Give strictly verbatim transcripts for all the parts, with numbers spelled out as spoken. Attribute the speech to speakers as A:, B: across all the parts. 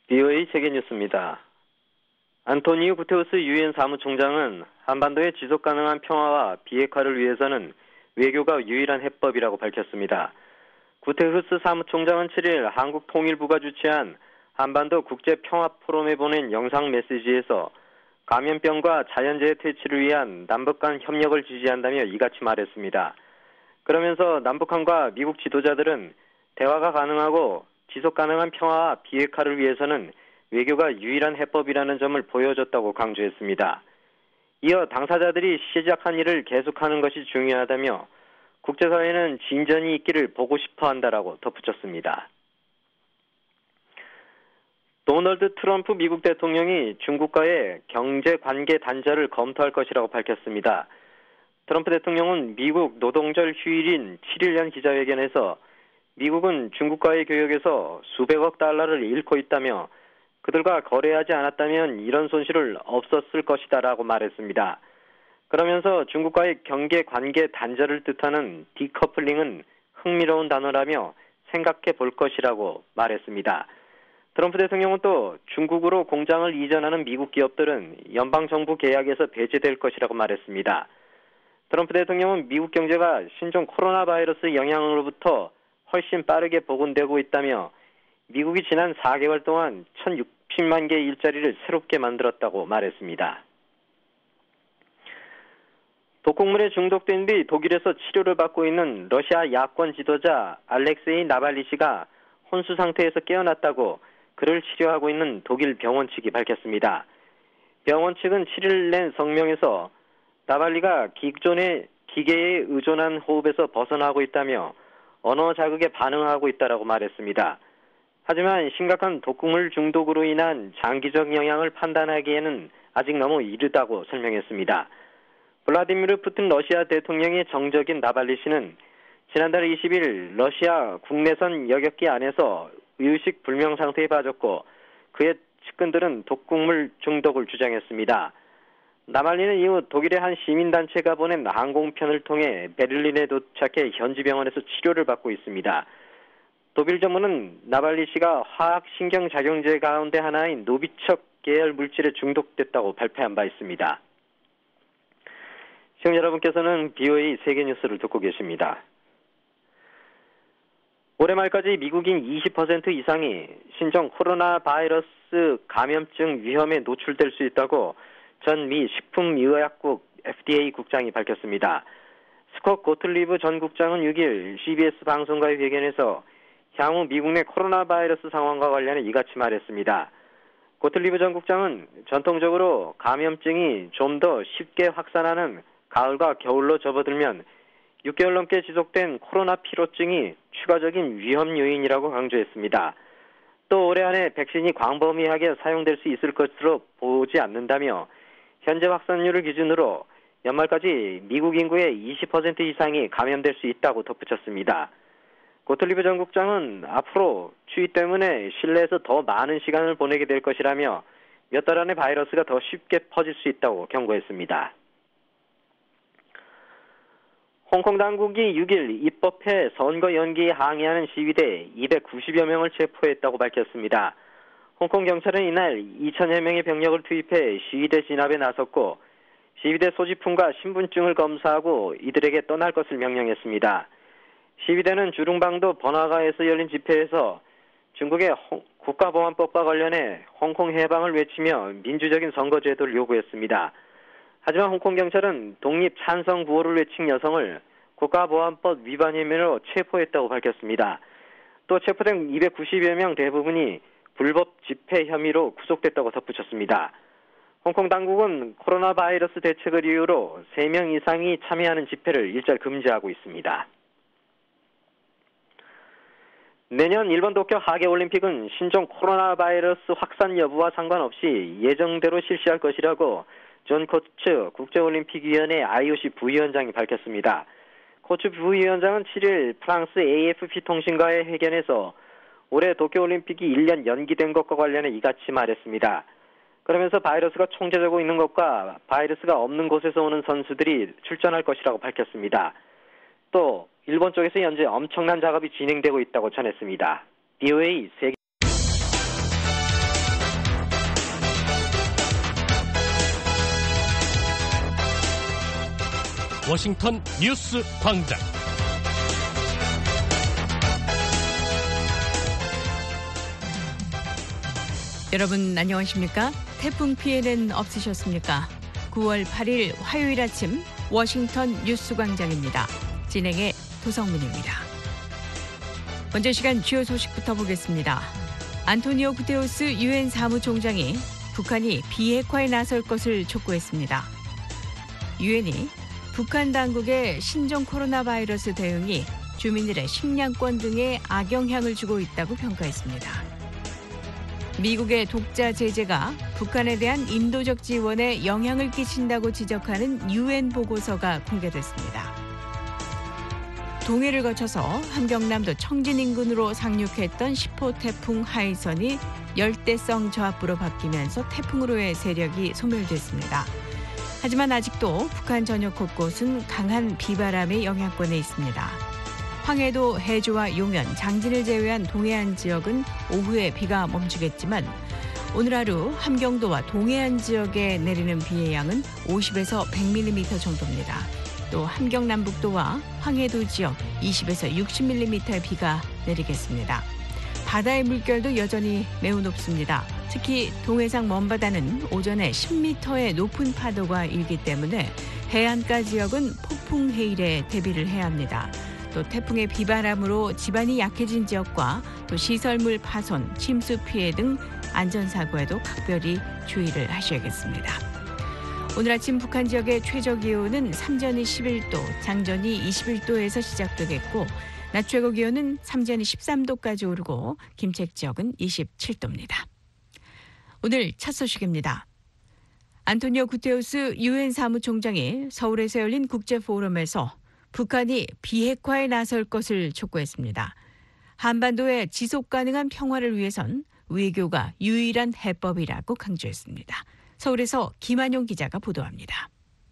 A: 비오에이 세계뉴스입니다. 안토니우 구테우스 유엔 사무총장은 한반도의 지속가능한 평화와 비핵화를 위해서는 외교가 유일한 해법이라고 밝혔습니다. 구테우스 사무총장은 칠일 한국통일부가 주최한 한반도 국제평화포럼에 보낸 영상 메시지에서 감염병과 자연재해 퇴치를 위한 남북 간 협력을 지지한다며 이같이 말했습니다. 그러면서 남북한과 미국 지도자들은 대화가 가능하고 지속가능한 평화와 비핵화를 위해서는 외교가 유일한 해법이라는 점을 보여줬다고 강조했습니다. 이어 당사자들이 시작한 일을 계속하는 것이 중요하다며 국제사회는 진전이 있기를 보고 싶어 한다라고 덧붙였습니다. 도널드 트럼프 미국 대통령이 중국과의 경제관계 단절을 검토할 것이라고 밝혔습니다. 트럼프 대통령은 미국 노동절 휴일인 칠일 연 기자회견에서 미국은 중국과의 교역에서 수백억 달러를 잃고 있다며 그들과 거래하지 않았다면 이런 손실을 없었을 것이다라고 말했습니다. 그러면서 중국과의 경계관계 단절을 뜻하는 디커플링은 흥미로운 단어라며 생각해 볼 것이라고 말했습니다. 트럼프 대통령은 또 중국으로 공장을 이전하는 미국 기업들은 연방정부 계약에서 배제될 것이라고 말했습니다. 트럼프 대통령은 미국 경제가 신종 코로나 바이러스 영향으로부터 훨씬 빠르게 복원되고 있다며 미국이 지난 사 개월 동안 천육십만 개의 일자리를 새롭게 만들었다고 말했습니다. 독극물에 중독된 뒤 독일에서 치료를 받고 있는 러시아 야권 지도자 알렉세이 나발리 씨가 혼수 상태에서 깨어났다고 그를 치료하고 있는 독일 병원 측이 밝혔습니다. 병원 측은 칠일 낸 성명에서 나발리가 기존의 기계에 의존한 호흡에서 벗어나고 있다며 언어 자극에 반응하고 있다라고 말했습니다. 하지만 심각한 독극물 중독으로 인한 장기적 영향을 판단하기에는 아직 너무 이르다고 설명했습니다. 블라디미르 푸틴 러시아 대통령의 정적인 나발리 씨는 지난달 이십일 러시아 국내선 여객기 안에서 의식 불명 상태에 빠졌고 그의 측근들은 독극물 중독을 주장했습니다. 나발리는 이후 독일의 한 시민단체가 보낸 항공편을 통해 베를린에 도착해 현지 병원에서 치료를 받고 있습니다. 독일 정부는 나발리 씨가 화학신경작용제 가운데 하나인 노비척 계열 물질에 중독됐다고 발표한 바 있습니다. 시청자 여러분께서는 비오에이 세계뉴스를 듣고 계십니다. 올해 말까지 미국인 이십 퍼센트 이상이 신종 코로나 바이러스 감염증 위험에 노출될 수 있다고 전 미 식품의약국 에프디에이 국장이 밝혔습니다. 스콧 고틀리브 전 국장은 육일 씨비에스 방송과의 회견에서 향후 미국 내 코로나 바이러스 상황과 관련해 이같이 말했습니다. 고틀리브 전 국장은 전통적으로 감염증이 좀 더 쉽게 확산하는 가을과 겨울로 접어들면 육 개월 넘게 지속된 코로나 피로증이 추가적인 위험 요인이라고 강조했습니다. 또 올해 안에 백신이 광범위하게 사용될 수 있을 것으로 보지 않는다며 현재 확산률을 기준으로 연말까지 미국 인구의 이십 퍼센트 이상이 감염될 수 있다고 덧붙였습니다. 고틀리브 전 국장은 앞으로 추위 때문에 실내에서 더 많은 시간을 보내게 될 것이라며 몇 달 안에 바이러스가 더 쉽게 퍼질 수 있다고 경고했습니다. 홍콩 당국이 육일 입법회 선거 연기에 항의하는 시위대 이백구십여 명을 체포했다고 밝혔습니다. 홍콩 경찰은 이날 이천여 명의 병력을 투입해 시위대 진압에 나섰고 시위대 소지품과 신분증을 검사하고 이들에게 떠날 것을 명령했습니다. 시위대는 주룽방도 번화가에서 열린 집회에서 중국의 홍, 국가보안법과 관련해 홍콩 해방을 외치며 민주적인 선거제도를 요구했습니다. 하지만 홍콩 경찰은 독립 찬성 구호를 외친 여성을 국가보안법 위반 혐의로 체포했다고 밝혔습니다. 또 체포된 이백구십여 명 대부분이 불법 집회 혐의로 구속됐다고 덧붙였습니다. 홍콩 당국은 코로나 바이러스 대책을 이유로 세 명 이상이 참여하는 집회를 일절 금지하고 있습니다. 내년 일본 도쿄 하계올림픽은 신종 코로나 바이러스 확산 여부와 상관없이 예정대로 실시할 것이라고 존 코츠 국제올림픽위원회 아이오씨 부위원장이 밝혔습니다. 코츠 부위원장은 칠일 프랑스 에이에프피 통신과의 회견에서 올해 도쿄올림픽이 일 년 연기된 것과 관련해 이같이 말했습니다. 그러면서 바이러스가 총재되고 있는 것과 바이러스가 없는 곳에서 오는 선수들이 출전할 것이라고 밝혔습니다. 또 일본 쪽에서 현재 엄청난 작업이 진행되고 있다고 전했습니다. 비오에이 세계
B: 워싱턴 뉴스 광장.
C: 여러분 안녕하십니까? 태풍 피해는 없으셨습니까? 구월 팔일 화요일 아침 워싱턴 뉴스 광장입니다. 진행의 도성민입니다. 먼저 시간 주요 소식부터 보겠습니다. 안토니오 구테우스 유엔 사무총장이 북한이 비핵화에 나설 것을 촉구했습니다. 유엔이 북한 당국의 신종 코로나 바이러스 대응이 주민들의 식량권 등에 악영향을 주고 있다고 평가했습니다. 미국의 독자 제재가 북한에 대한 인도적 지원에 영향을 끼친다고 지적하는 유엔 보고서가 공개됐습니다. 동해를 거쳐서 함경남도 청진 인근으로 상륙했던 십 호 태풍 하이선이 열대성 저압부로 바뀌면서 태풍으로의 세력이 소멸됐습니다. 하지만 아직도 북한 전역 곳곳은 강한 비바람의 영향권에 있습니다. 황해도, 해주와 용현, 장진을 제외한 동해안 지역은 오후에 비가 멈추겠지만 오늘 하루 함경도와 동해안 지역에 내리는 비의 양은 오십에서 백 밀리미터 정도입니다. 또 함경남북도와 황해도 지역 이십에서 육십 밀리미터의 비가 내리겠습니다. 바다의 물결도 여전히 매우 높습니다. 특히 동해상 먼바다는 오전에 십 미터의 높은 파도가 일기 때문에 해안가 지역은 폭풍 해일에 대비를 해야 합니다. 또 태풍의 비바람으로 지반이 약해진 지역과 또 시설물 파손, 침수 피해 등 안전사고에도 각별히 주의를 하셔야겠습니다. 오늘 아침 북한 지역의 최저 기온은 삼전이 십일 도, 장전이 이십일 도에서 시작되겠고 낮 최고 기온은 삼전이 십삼 도까지 오르고 김책 지역은 이십칠 도입니다. 오늘 첫 소식입니다. 안토니오 구테우스 유엔 사무총장이 서울에서 열린 국제포럼에서 북한이 비핵화에 나설 것을 촉구했습니다. 한반도의 지속 가능한 평화를 위해선 외교가 유일한 해법이라고 강조했습니다. 서울에서 김한용 기자가 보도합니다.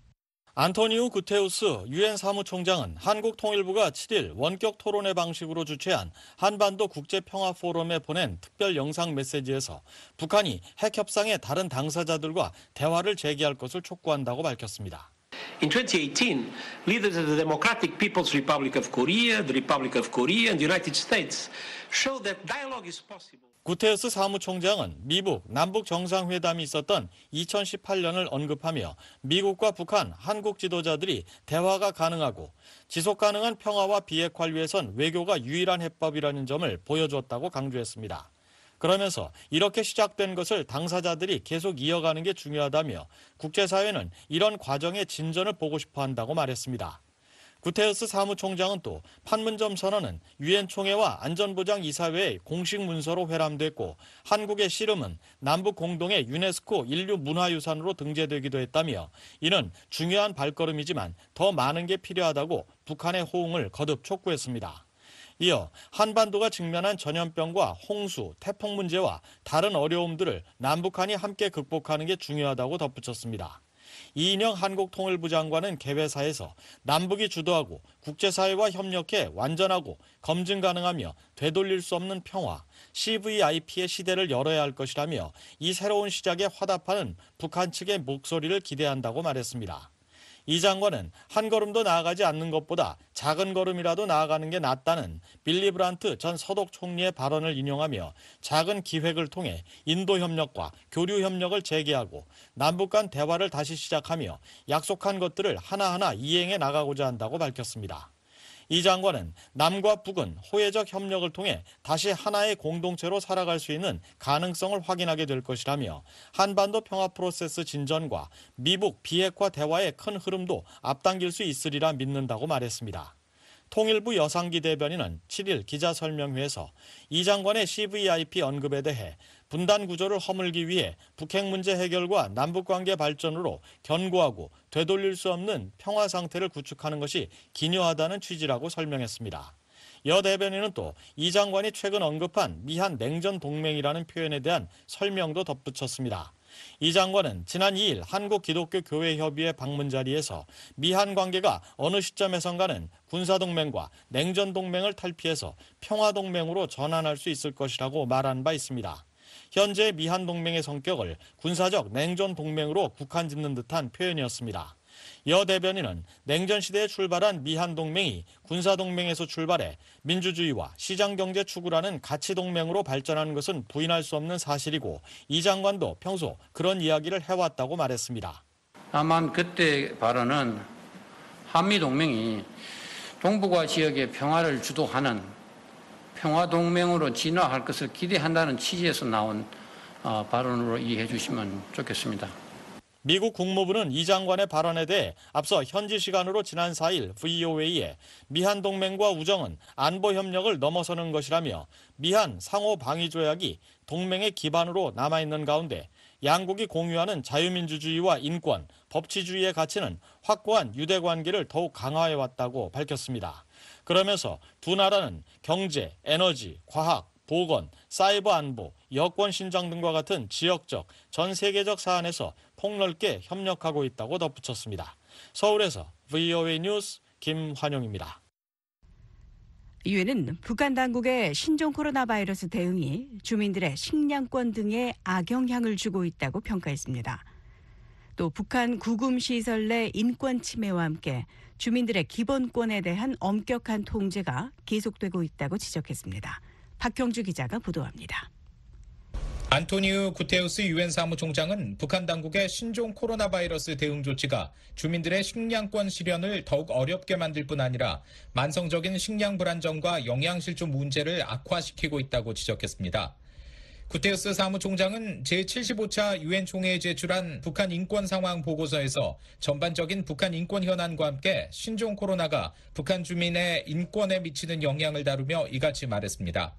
D: 안토니오 구테우스 유엔 사무총장은 한국통일부가 칠일 원격 토론회 방식으로 주최한 한반도 국제평화포럼에 보낸 특별 영상 메시지에서 북한이 핵협상의 다른 당사자들과 대화를 재개할 것을 촉구한다고 밝혔습니다.
E: In twenty eighteen, leaders of the Democratic People's Republic of Korea, the Republic of Korea, and the United States showed that dialogue is possible.
D: 구테우스 사무총장은 미북 남북 정상회담이 있었던 이천십팔 년을 언급하며 미국과 북한, 한국 지도자들이 대화가 가능하고 지속 가능한 평화와 비핵화를 위해선 외교가 유일한 해법이라는 점을 보여주었다고 강조했습니다. 그러면서 이렇게 시작된 것을 당사자들이 계속 이어가는 게 중요하다며 국제사회는 이런 과정의 진전을 보고 싶어 한다고 말했습니다. 구테우스 사무총장은 또 판문점 선언은 유엔 총회와 안전보장이사회의 공식 문서로 회람됐고 한국의 씨름은 남북 공동의 유네스코 인류 문화유산으로 등재되기도 했다며 이는 중요한 발걸음이지만 더 많은 게 필요하다고 북한의 호응을 거듭 촉구했습니다. 이어 한반도가 직면한 전염병과 홍수, 태풍 문제와 다른 어려움들을 남북한이 함께 극복하는 게 중요하다고 덧붙였습니다. 이인영 한국통일부 장관은 개회사에서 남북이 주도하고 국제사회와 협력해 완전하고 검증 가능하며 되돌릴 수 없는 평화, 씨브이아이피의 시대를 열어야 할 것이라며 이 새로운 시작에 화답하는 북한 측의 목소리를 기대한다고 말했습니다. 이 장관은 한 걸음도 나아가지 않는 것보다 작은 걸음이라도 나아가는 게 낫다는 빌리 브란트 전 서독 총리의 발언을 인용하며 작은 기획을 통해 인도 협력과 교류 협력을 재개하고 남북 간 대화를 다시 시작하며 약속한 것들을 하나하나 이행해 나가고자 한다고 밝혔습니다. 이 장관은 남과 북은 호혜적 협력을 통해 다시 하나의 공동체로 살아갈 수 있는 가능성을 확인하게 될 것이라며 한반도 평화 프로세스 진전과 미북 비핵화 대화의 큰 흐름도 앞당길 수 있으리라 믿는다고 말했습니다. 통일부 여상기 대변인은 칠일 기자설명회에서 이 장관의 씨브이아이피 언급에 대해 분단 구조를 허물기 위해 북핵 문제 해결과 남북관계 발전으로 견고하고 되돌릴 수 없는 평화 상태를 구축하는 것이 기묘하다는 취지라고 설명했습니다. 여 대변인은 또 이 장관이 최근 언급한 미한 냉전 동맹이라는 표현에 대한 설명도 덧붙였습니다. 이 장관은 지난 이일 한국기독교교회협의회 방문 자리에서 미한 관계가 어느 시점에선가는 군사동맹과 냉전동맹을 탈피해서 평화동맹으로 전환할 수 있을 것이라고 말한 바 있습니다. 현재 미한 동맹의 성격을 군사적 냉전 동맹으로 국한짓는 듯한 표현이었습니다. 여 대변인은 냉전 시대에 출발한 미한동맹이 군사동맹에서 출발해 민주주의와 시장경제 추구라는 가치동맹으로 발전하는 것은 부인할 수 없는 사실이고 이 장관도 평소 그런 이야기를 해왔다고 말했습니다.
F: 다만 그때 발언은 한미동맹이 동북아 지역의 평화를 주도하는 평화동맹으로 진화할 것을 기대한다는 취지에서 나온 발언으로 이해해 주시면 좋겠습니다.
D: 미국 국무부는 이 장관의 발언에 대해 앞서 현지 시간으로 지난 사 일 브이오에이에 미한 동맹과 우정은 안보 협력을 넘어서는 것이라며 미한 상호 방위 조약이 동맹의 기반으로 남아있는 가운데 양국이 공유하는 자유민주주의와 인권, 법치주의의 가치는 확고한 유대 관계를 더욱 강화해왔다고 밝혔습니다. 그러면서 두 나라는 경제, 에너지, 과학, 보건, 사이버 안보, 여권 신장 등과 같은 지역적, 전 세계적 사안에서 폭넓게 협력하고 있다고 덧붙였습니다. 서울에서 브이오에이 뉴스 김환용입니다.
C: 유엔은 북한 당국의 신종 코로나 바이러스 대응이 주민들의 식량권 등에 악영향을 주고 있다고 평가했습니다. 또 북한 구금시설 내 인권 침해와 함께 주민들의 기본권에 대한 엄격한 통제가 계속되고 있다고 지적했습니다. 박형주 기자가 보도합니다.
G: 안토니우 구테우스 유엔 사무총장은 북한 당국의 신종 코로나 바이러스 대응 조치가 주민들의 식량권 실현을 더욱 어렵게 만들 뿐 아니라 만성적인 식량 불안정과 영양실조 문제를 악화시키고 있다고 지적했습니다. 구테우스 사무총장은 제칠십오 차 유엔 총회에 제출한 북한 인권 상황 보고서에서 전반적인 북한 인권 현안과 함께 신종 코로나가 북한 주민의 인권에 미치는 영향을 다루며 이같이 말했습니다.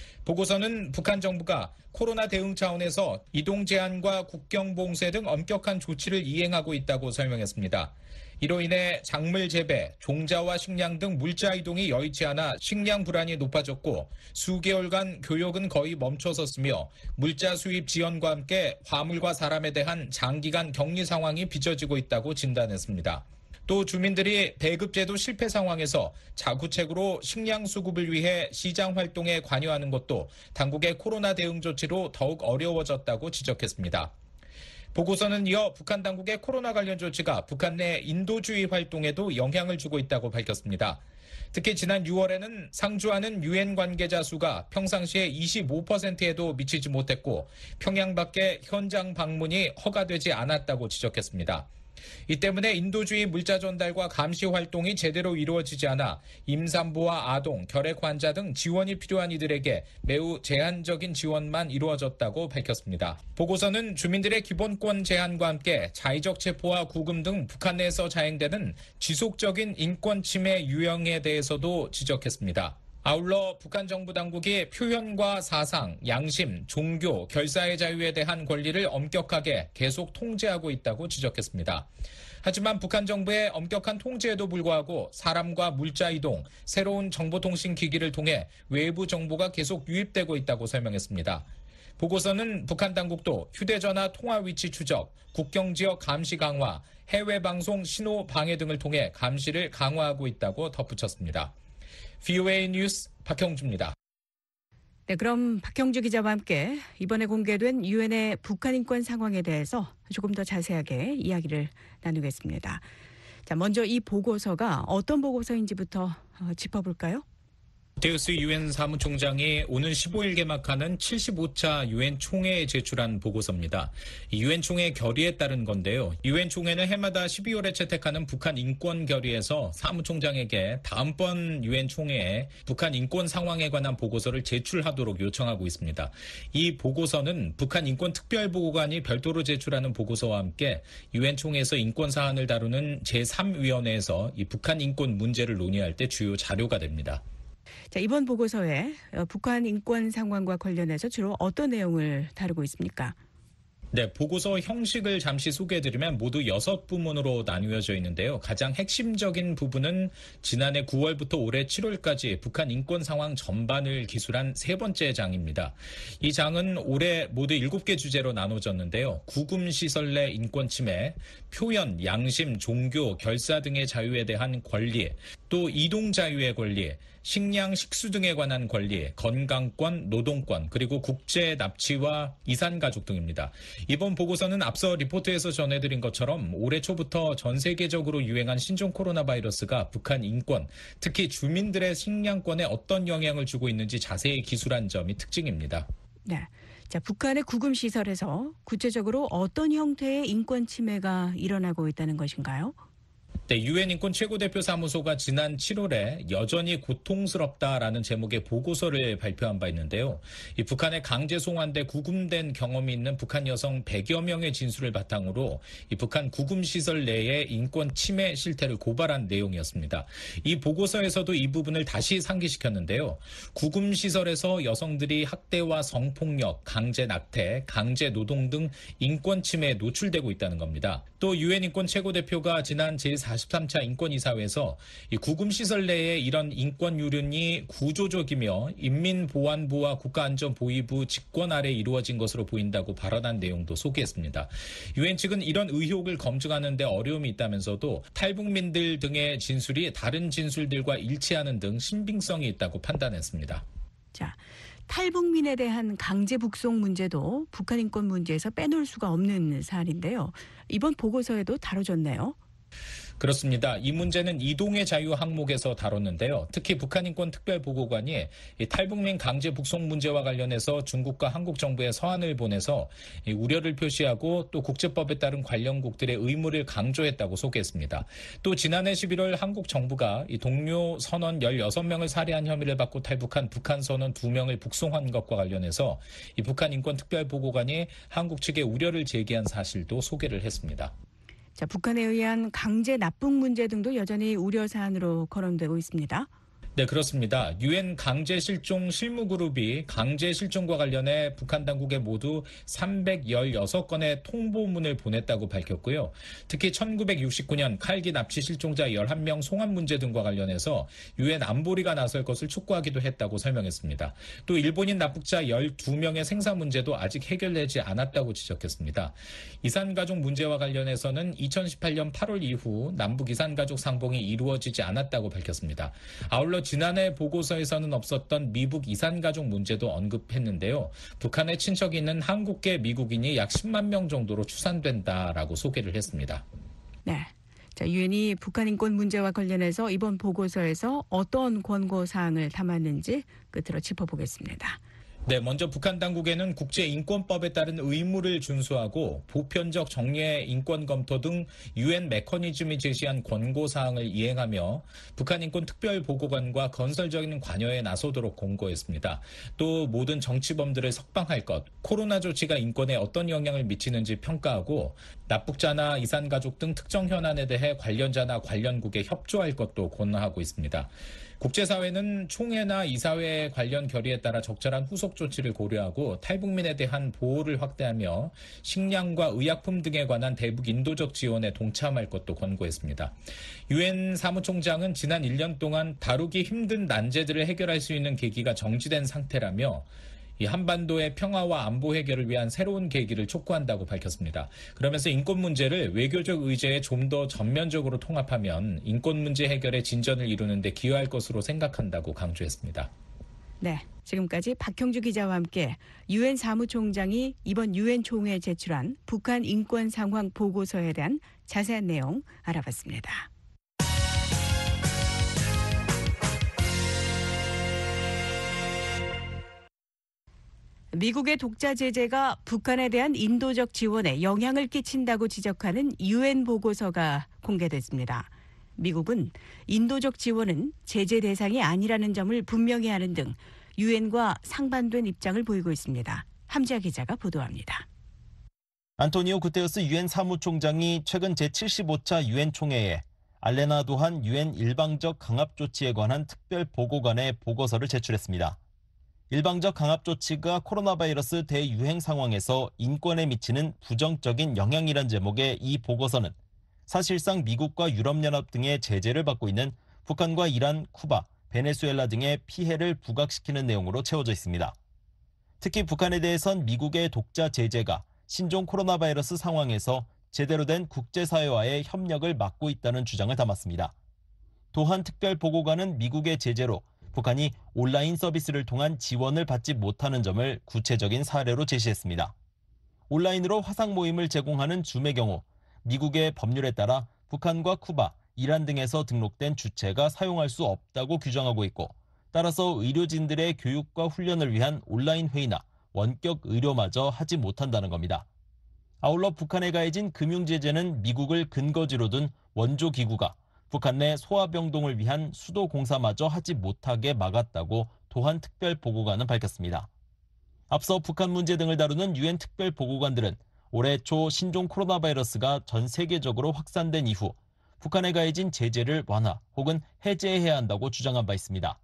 G: 보고서는 북한 정부가 코로나 대응 차원에서 이동 제한과 국경 봉쇄 등 엄격한 조치를 이행하고 있다고 설명했습니다. 이로 인해 작물 재배, 종자와 식량 등 물자 이동이 여의치 않아 식량 불안이 높아졌고 수개월간 교역은 거의 멈춰섰으며 물자 수입 지연과 함께 화물과 사람에 대한 장기간 격리 상황이 빚어지고 있다고 진단했습니다. 또 주민들이 배급제도 실패 상황에서 자구책으로 식량 수급을 위해 시장 활동에 관여하는 것도 당국의 코로나 대응 조치로 더욱 어려워졌다고 지적했습니다. 보고서는 이어 북한 당국의 코로나 관련 조치가 북한 내 인도주의 활동에도 영향을 주고 있다고 밝혔습니다. 특히 지난 유월에는 상주하는 유엔 관계자 수가 평상시의 이십오 퍼센트에도 미치지 못했고 평양 밖에 현장 방문이 허가되지 않았다고 지적했습니다. 이 때문에 인도주의 물자 전달과 감시 활동이 제대로 이루어지지 않아 임산부와 아동, 결핵 환자 등 지원이 필요한 이들에게 매우 제한적인 지원만 이루어졌다고 밝혔습니다. 보고서는 주민들의 기본권 제한과 함께 자의적 체포와 구금 등 북한 내에서 자행되는 지속적인 인권 침해 유형에 대해서도 지적했습니다. 아울러 북한 정부 당국이 표현과 사상, 양심, 종교, 결사의 자유에 대한 권리를 엄격하게 계속 통제하고 있다고 지적했습니다. 하지만 북한 정부의 엄격한 통제에도 불구하고 사람과 물자 이동, 새로운 정보통신 기기를 통해 외부 정보가 계속 유입되고 있다고 설명했습니다. 보고서는 북한 당국도 휴대전화 통화 위치 추적, 국경지역 감시 강화, 해외 방송 신호 방해 등을 통해 감시를 강화하고 있다고 덧붙였습니다. 브이오에이 뉴스 박형주입니다.
C: 네, 그럼 박형주 기자와 함께 이번에 공개된 유엔의 북한 인권 상황에 대해서 조금 더 자세하게 이야기를 나누겠습니다. 자, 먼저 이 보고서가 어떤 보고서인지부터 짚어볼까요?
G: 구테우스 유엔 사무총장이 오는 십오 일 개막하는 칠십오 차 유엔 총회에 제출한 보고서입니다. 유엔 총회 결의에 따른 건데요. 유엔 총회는 해마다 십이월에 채택하는 북한 인권 결의에서 사무총장에게 다음번 유엔 총회에 북한 인권 상황에 관한 보고서를 제출하도록 요청하고 있습니다. 이 보고서는 북한 인권 특별보고관이 별도로 제출하는 보고서와 함께 유엔 총회에서 인권 사안을 다루는 제삼 위원회에서 이 북한 인권 문제를 논의할 때 주요 자료가 됩니다.
C: 자, 이번 보고서에 북한 인권 상황과 관련해서 주로 어떤 내용을 다루고 있습니까?
G: 네, 보고서 형식을 잠시 소개해드리면 모두 여섯 부문으로 나뉘어져 있는데요. 가장 핵심적인 부분은 지난해 구월부터 올해 칠월까지 북한 인권 상황 전반을 기술한 세 번째 장입니다. 이 장은 올해 모두 일곱 개 주제로 나눠졌는데요. 구금시설 내 인권 침해, 표현, 양심, 종교, 결사 등의 자유에 대한 권리, 또 이동 자유의 권리, 식량, 식수 등에 관한 권리, 건강권, 노동권, 그리고 국제 납치와 이산 가족 등입니다. 이번 보고서는 앞서 리포트에서 전해드린 것처럼 올해 초부터 전 세계적으로 유행한 신종 코로나 바이러스가 북한 인권, 특히 주민들의 식량권에 어떤 영향을 주고 있는지 자세히 기술한 점이 특징입니다.
C: 네. 자, 북한의 구금 시설에서 구체적으로 어떤 형태의 인권 침해가 일어나고 있다는 것인가요?
G: 네, 유엔 인권 최고대표 사무소가 지난 칠월에 여전히 고통스럽다라는 제목의 보고서를 발표한 바 있는데요. 이 북한의 강제 송환돼 구금된 경험이 있는 북한 여성 백여 명의 진술을 바탕으로 이 북한 구금 시설 내의 인권 침해 실태를 고발한 내용이었습니다. 이 보고서에서도 이 부분을 다시 상기시켰는데요. 구금 시설에서 여성들이 학대와 성폭력, 강제 낙태, 강제 노동 등 인권 침해에 노출되고 있다는 겁니다. 또 유엔 인권 최고대표가 지난 제사십삼 차 인권이사회에서 이 구금시설 내에 이런 인권 유린이 구조적이며 인민보안부와 국가안전보위부 직권 아래 이루어진 것으로 보인다고 발언한 내용도 소개했습니다. 유엔 측은 이런 의혹을 검증하는 데 어려움이 있다면서도 탈북민들 등의 진술이 다른 진술들과 일치하는 등 신빙성이 있다고 판단했습니다.
C: 자, 탈북민에 대한 강제 북송 문제도 북한 인권 문제에서 빼놓을 수가 없는 사안인데요. 이번 보고서에도 다뤄졌네요.
G: 그렇습니다. 이 문제는 이동의 자유 항목에서 다뤘는데요. 특히 북한인권특별보고관이 이 탈북민 강제 북송 문제와 관련해서 중국과 한국 정부에 서한을 보내서 이 우려를 표시하고 또 국제법에 따른 관련국들의 의무를 강조했다고 소개했습니다. 또 지난해 십일월 한국 정부가 이 동료 선원 열여섯 명을 살해한 혐의를 받고 탈북한 북한 선원 두 명을 북송한 것과 관련해서 이 북한인권특별보고관이 한국 측에 우려를 제기한 사실도 소개를 했습니다.
C: 자, 북한에 의한 강제 납북 문제 등도 여전히 우려 사안으로 거론되고 있습니다.
G: 네, 그렇습니다. 유엔 강제 실종 실무 그룹이 강제 실종과 관련해 북한 당국에 모두 삼백십육 건의 통보문을 보냈다고 밝혔고요. 특히 천구백육십구 년 칼기 납치 실종자 열한 명 송환 문제 등과 관련해서 유엔 안보리가 나설 것을 촉구하기도 했다고 설명했습니다. 또 일본인 납북자 열두 명의 생사 문제도 아직 해결되지 않았다고 지적했습니다. 이산가족 문제와 관련해서는 이천십팔 년 팔월 이후 남북 이산가족 상봉이 이루어지지 않았다고 밝혔습니다. 아울러 지난해 보고서에서는 없었던 미북 이산가족 문제도 언급했는데요. 북한에 친척이 있는 한국계 미국인이 약 십만 명 정도로 추산된다라고 소개를 했습니다.
C: 네. 자, 유엔이 북한 인권 문제와 관련해서 이번 보고서에서 어떤 권고 사항을 담았는지 끝으로 짚어보겠습니다.
G: 네, 먼저 북한 당국에는 국제인권법에 따른 의무를 준수하고 보편적 정례 인권 검토 등 유엔 메커니즘이 제시한 권고사항을 이행하며 북한인권특별보고관과 건설적인 관여에 나서도록 권고했습니다. 또 모든 정치범들을 석방할 것, 코로나 조치가 인권에 어떤 영향을 미치는지 평가하고 납북자나 이산가족 등 특정 현안에 대해 관련자나 관련국에 협조할 것도 권하고 있습니다. 국제사회는 총회나 이사회 관련 결의에 따라 적절한 후속 조치를 고려하고 탈북민에 대한 보호를 확대하며 식량과 의약품 등에 관한 대북 인도적 지원에 동참할 것도 권고했습니다. 유엔 사무총장은 지난 일 년 동안 다루기 힘든 난제들을 해결할 수 있는 계기가 정지된 상태라며 이 한반도의 평화와 안보 해결을 위한 새로운 계기를 촉구한다고 밝혔습니다. 그러면서 인권 문제를 외교적 의제에 좀 더 전면적으로 통합하면 인권 문제 해결에 진전을 이루는 데 기여할 것으로 생각한다고 강조했습니다.
C: 네, 지금까지 박형주 기자와 함께 유엔 사무총장이 이번 유엔 총회에 제출한 북한 인권 상황 보고서에 대한 자세한 내용 알아봤습니다. 미국의 독자 제재가 북한에 대한 인도적 지원에 영향을 끼친다고 지적하는 유엔 보고서가 공개됐습니다. 미국은 인도적 지원은 제재 대상이 아니라는 점을 분명히 하는 등 유엔과 상반된 입장을 보이고 있습니다. 함지아 기자가 보도합니다.
H: 안토니오 구테우스 유엔 사무총장이 최근 제칠십오 차 유엔 총회에 알레나 도한 유엔 일방적 강압 조치에 관한 특별 보고관의 보고서를 제출했습니다. 일방적 강압 조치가 코로나 바이러스 대유행 상황에서 인권에 미치는 부정적인 영향이란 제목의 이 보고서는 사실상 미국과 유럽연합 등의 제재를 받고 있는 북한과 이란, 쿠바, 베네수엘라 등의 피해를 부각시키는 내용으로 채워져 있습니다. 특히 북한에 대해선 미국의 독자 제재가 신종 코로나 바이러스 상황에서 제대로 된 국제사회와의 협력을 막고 있다는 주장을 담았습니다. 도한 특별보고관은 미국의 제재로 북한이 온라인 서비스를 통한 지원을 받지 못하는 점을 구체적인 사례로 제시했습니다. 온라인으로 화상 모임을 제공하는 줌의 경우 미국의 법률에 따라 북한과 쿠바, 이란 등에서 등록된 주체가 사용할 수 없다고 규정하고 있고, 따라서 의료진들의 교육과 훈련을 위한 온라인 회의나 원격 의료마저 하지 못한다는 겁니다. 아울러 북한에 가해진 금융제재는 미국을 근거지로 둔 원조기구가 북한 내 소아병동을 위한 수도 공사마저 하지 못하게 막았다고 도한 특별보고관은 밝혔습니다. 앞서 북한 문제 등을 다루는 유엔 특별보고관들은 올해 초 신종 코로나 바이러스가 전 세계적으로 확산된 이후 북한에 가해진 제재를 완화 혹은 해제해야 한다고 주장한 바 있습니다.